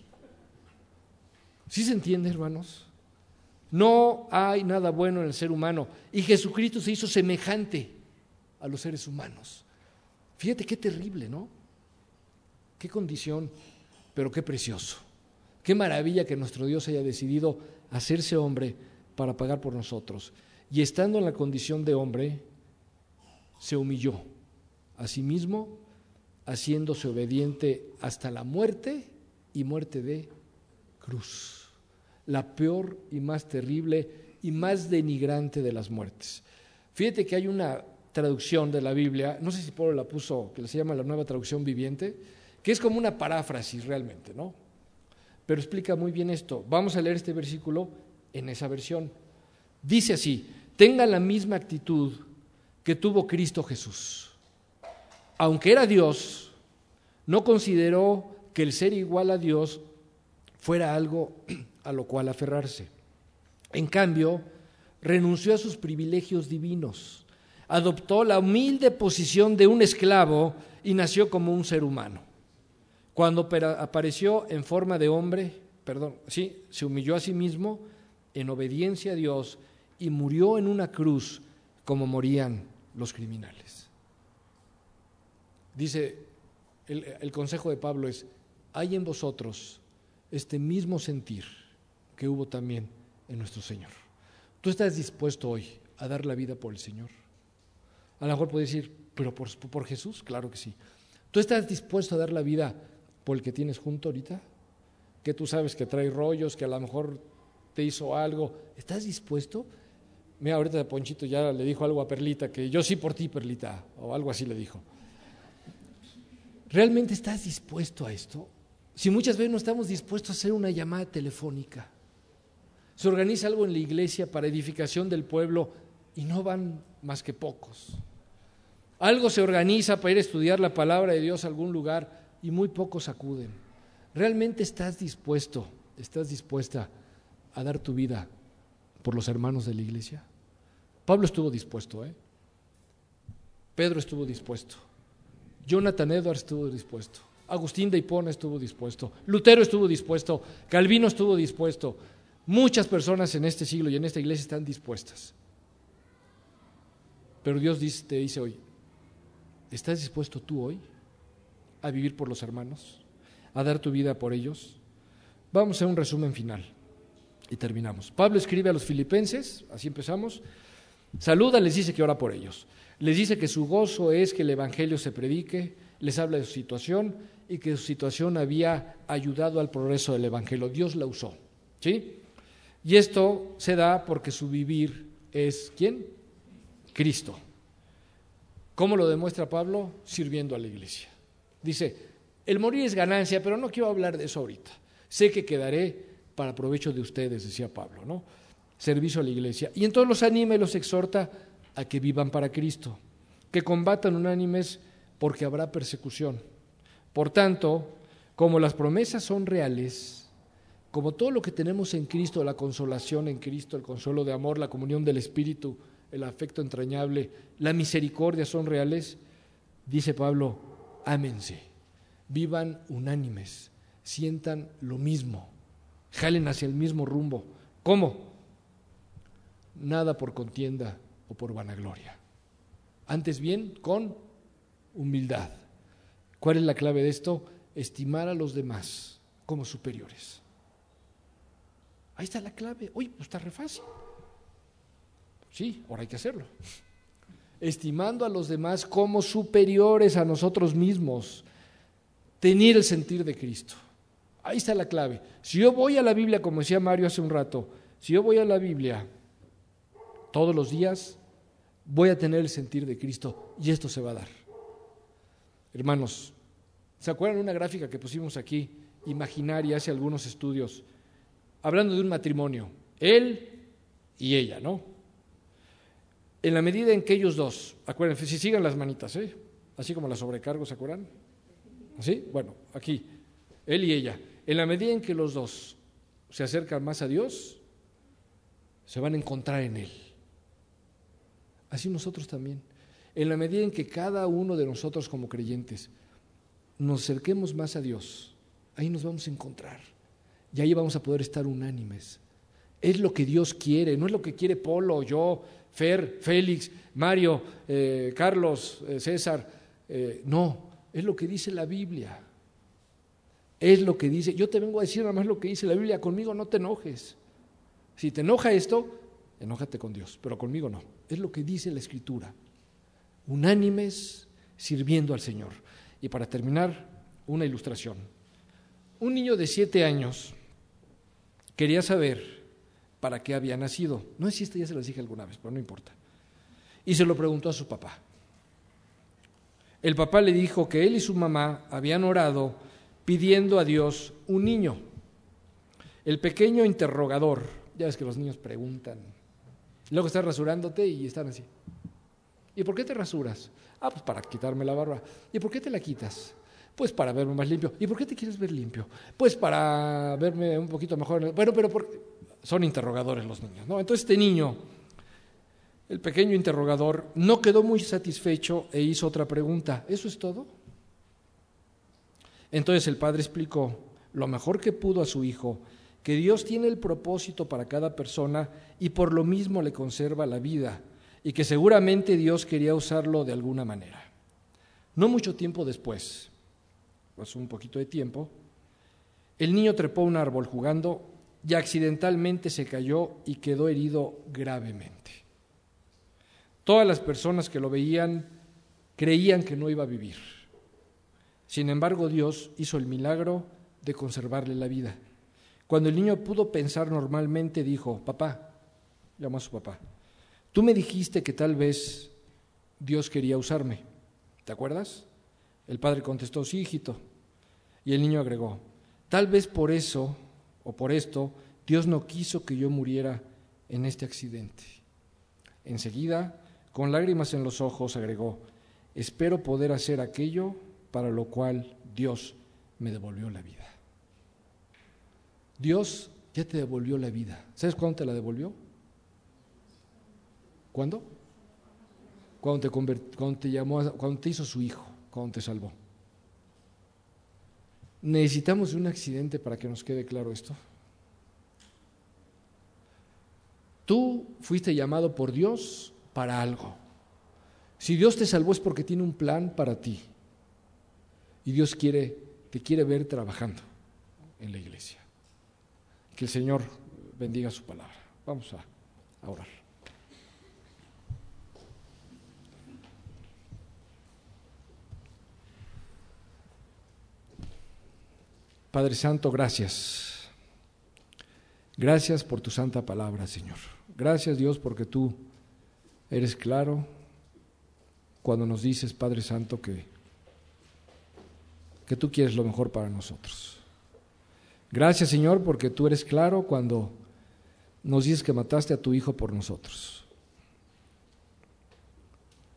Speaker 1: ¿Sí se entiende, hermanos? No hay nada bueno en el ser humano, y Jesucristo se hizo semejante a los seres humanos. Fíjate qué terrible, ¿no? Qué condición, pero qué precioso. Qué maravilla que nuestro Dios haya decidido hacerse hombre para pagar por nosotros. Y estando en la condición de hombre, se humilló a sí mismo, haciéndose obediente hasta la muerte y muerte de cruz. La peor y más terrible y más denigrante de las muertes. Fíjate que hay una traducción de la Biblia, no sé si Pablo la puso, que se llama la Nueva Traducción Viviente, que es como una paráfrasis realmente, ¿no? Pero explica muy bien esto. Vamos a leer este versículo en esa versión. Dice así: tengan la misma actitud que tuvo Cristo Jesús. Aunque era Dios, no consideró que el ser igual a Dios fuera algo a lo cual aferrarse. En cambio, renunció a sus privilegios divinos, adoptó la humilde posición de un esclavo y nació como un ser humano. Cuando apareció en forma de hombre, perdón, sí, se humilló a sí mismo en obediencia a Dios y murió en una cruz como morían los criminales. Dice, el, el consejo de Pablo es, hay en vosotros este mismo sentir que hubo también en nuestro Señor. ¿Tú estás dispuesto hoy a dar la vida por el Señor? A lo mejor puedes decir, pero por, por Jesús, claro que sí. ¿Tú estás dispuesto a dar la vida por el que tienes junto ahorita? Que tú sabes que trae rollos, que a lo mejor te hizo algo. ¿Estás dispuesto? Mira, ahorita Ponchito ya le dijo algo a Perlita, que yo sí por ti, Perlita, o algo así le dijo. ¿Realmente estás dispuesto a esto? Si muchas veces no estamos dispuestos a hacer una llamada telefónica, se organiza algo en la iglesia para edificación del pueblo y no van más que pocos. Algo se organiza para ir a estudiar la palabra de Dios a algún lugar y muy pocos acuden. ¿Realmente estás dispuesto, estás dispuesta a dar tu vida por los hermanos de la iglesia? Pablo estuvo dispuesto, ¿eh? Pedro estuvo dispuesto, Jonathan Edwards estuvo dispuesto, Agustín de Hipona estuvo dispuesto, Lutero estuvo dispuesto, Calvino estuvo dispuesto. Muchas personas en este siglo y en esta iglesia están dispuestas. Pero Dios dice, te dice hoy, ¿estás dispuesto tú hoy a vivir por los hermanos, a dar tu vida por ellos? Vamos a hacer un resumen final y terminamos. Pablo escribe a los filipenses, así empezamos, saluda, les dice que ora por ellos, les dice que su gozo es que el evangelio se predique, les habla de su situación y que su situación había ayudado al progreso del evangelio. Dios la usó, ¿sí? Y esto se da porque su vivir es ¿quién? Cristo. ¿Cómo lo demuestra Pablo? Sirviendo a la iglesia. Dice, el morir es ganancia, pero no quiero hablar de eso ahorita. Sé que quedaré para provecho de ustedes, decía Pablo, ¿no? Servicio a la iglesia. Y entonces los anima y los exhorta a que vivan para Cristo, que combatan unánimes porque habrá persecución. Por tanto, como las promesas son reales, como todo lo que tenemos en Cristo, la consolación en Cristo, el consuelo de amor, la comunión del Espíritu, el afecto entrañable, la misericordia son reales, dice Pablo, ámense, vivan unánimes, sientan lo mismo, jalen hacia el mismo rumbo. ¿Cómo? Nada por contienda o por vanagloria. Antes bien, con humildad. ¿Cuál es la clave de esto? Estimar a los demás como superiores. Ahí está la clave. Uy, pues está re fácil. Sí, ahora hay que hacerlo. Estimando a los demás como superiores a nosotros mismos. Tener el sentir de Cristo. Ahí está la clave. Si yo voy a la Biblia, como decía Mario hace un rato, si yo voy a la Biblia todos los días, voy a tener el sentir de Cristo y esto se va a dar. Hermanos, ¿se acuerdan de una gráfica que pusimos aquí, imaginaria, hace algunos estudios, hablando de un matrimonio, él y ella, ¿no? En la medida en que ellos dos, acuérdense, si sigan las manitas, ¿eh? Así como las sobrecargos, ¿se acuerdan? ¿Así? Bueno, aquí, él y ella, en la medida en que los dos se acercan más a Dios, se van a encontrar en Él. Así nosotros también. En la medida en que cada uno de nosotros como creyentes nos acerquemos más a Dios, ahí nos vamos a encontrar y ahí vamos a poder estar unánimes. Es lo que Dios quiere, no es lo que quiere Polo, yo, Fer, Félix, Mario, eh, Carlos, eh, César, eh, no, es lo que dice la Biblia. Es lo que dice, yo te vengo a decir nada más lo que dice la Biblia, conmigo no te enojes. Si te enoja esto, enójate con Dios, pero conmigo no. Es lo que dice la Escritura. Unánimes sirviendo al Señor. Y para terminar, una ilustración. Un niño de siete años quería saber para qué había nacido. No sé si esta ya se las dije alguna vez, pero no importa. Y se lo preguntó a su papá. El papá le dijo que él y su mamá habían orado pidiendo a Dios un niño. El pequeño interrogador, ya ves que los niños preguntan, luego estás rasurándote y están así. ¿Y por qué te rasuras? Ah, pues para quitarme la barba. ¿Y por qué te la quitas? Pues para verme más limpio. ¿Y por qué te quieres ver limpio? Pues para verme un poquito mejor. Bueno, pero por... son interrogadores los niños, ¿no? Entonces este niño, el pequeño interrogador, no quedó muy satisfecho e hizo otra pregunta. ¿Eso es todo? Entonces el padre explicó lo mejor que pudo a su hijo, que Dios tiene el propósito para cada persona y por lo mismo le conserva la vida, y que seguramente Dios quería usarlo de alguna manera. No mucho tiempo después, pues un poquito de tiempo, el niño trepó a un árbol jugando y accidentalmente se cayó y quedó herido gravemente. Todas las personas que lo veían creían que no iba a vivir. Sin embargo, Dios hizo el milagro de conservarle la vida. Cuando el niño pudo pensar normalmente, dijo, papá, llamó a su papá, tú me dijiste que tal vez Dios quería usarme, ¿te acuerdas? El padre contestó, sí, hijito. Y el niño agregó, tal vez por eso o por esto Dios no quiso que yo muriera en este accidente. Enseguida, con lágrimas en los ojos, agregó, espero poder hacer aquello para lo cual Dios me devolvió la vida. Dios ya te devolvió la vida. ¿Sabes cuándo te la devolvió? ¿Cuándo? Cuando te, convert, cuando te llamó, a, cuando te hizo su hijo, cuando te salvó. ¿Necesitamos un accidente para que nos quede claro esto? Tú fuiste llamado por Dios para algo. Si Dios te salvó es porque tiene un plan para ti. Y Dios quiere, te quiere ver trabajando en la iglesia. Que el Señor bendiga su palabra. Vamos a, a orar. Padre Santo, gracias. Gracias por tu santa palabra, Señor. Gracias, Dios, porque tú eres claro cuando nos dices, Padre Santo, que, que tú quieres lo mejor para nosotros. Gracias, Señor, porque tú eres claro cuando nos dices que mataste a tu Hijo por nosotros.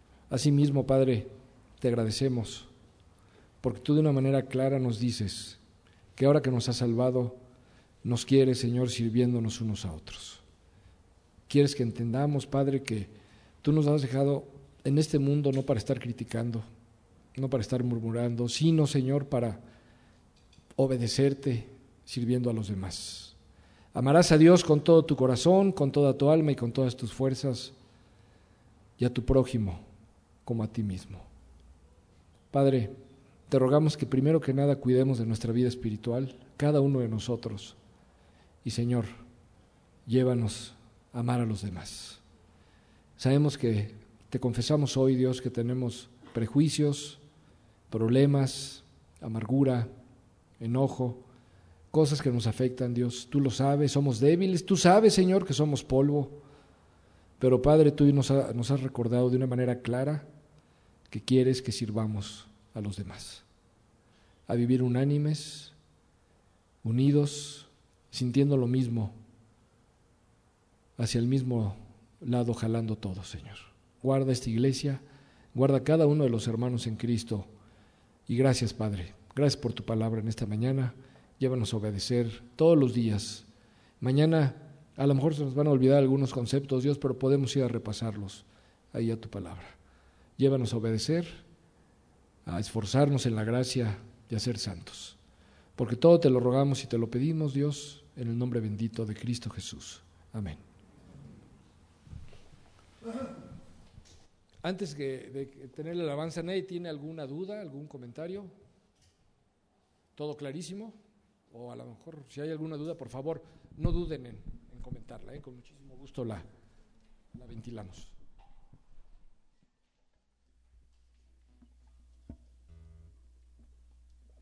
Speaker 1: Asimismo, Padre, te agradecemos porque tú de una manera clara nos dices que ahora que nos has salvado, nos quieres, Señor, sirviéndonos unos a otros. Quieres que entendamos, Padre, que tú nos has dejado en este mundo no para estar criticando, no para estar murmurando, sino, Señor, para obedecerte, sirviendo a los demás. Amarás a Dios con todo tu corazón, con toda tu alma y con todas tus fuerzas, y a tu prójimo como a ti mismo. Padre, te rogamos que primero que nada cuidemos de nuestra vida espiritual, cada uno de nosotros, y Señor, llévanos a amar a los demás. Sabemos que te confesamos hoy, Dios, que tenemos prejuicios, problemas, amargura, enojo, cosas que nos afectan, Dios. Tú lo sabes, somos débiles, tú sabes, Señor, que somos polvo, pero Padre, tú nos, ha, nos has recordado de una manera clara que quieres que sirvamos a los demás, a vivir unánimes, unidos, sintiendo lo mismo, hacia el mismo lado, jalando todo, Señor. Guarda esta iglesia, guarda cada uno de los hermanos en Cristo, y gracias, Padre, gracias por tu palabra en esta mañana. Llévanos a obedecer todos los días. Mañana a lo mejor se nos van a olvidar algunos conceptos, Dios, pero podemos ir a repasarlos ahí a tu palabra. Llévanos a obedecer, a esforzarnos en la gracia y a ser santos. Porque todo te lo rogamos y te lo pedimos, Dios, en el nombre bendito de Cristo Jesús. Amén. Antes que, de tener la alabanza, ¿nadie tiene alguna duda, algún comentario? ¿Todo clarísimo? O a lo mejor, si hay alguna duda, por favor, no duden en, en comentarla, ¿eh? Con muchísimo gusto la, la ventilamos.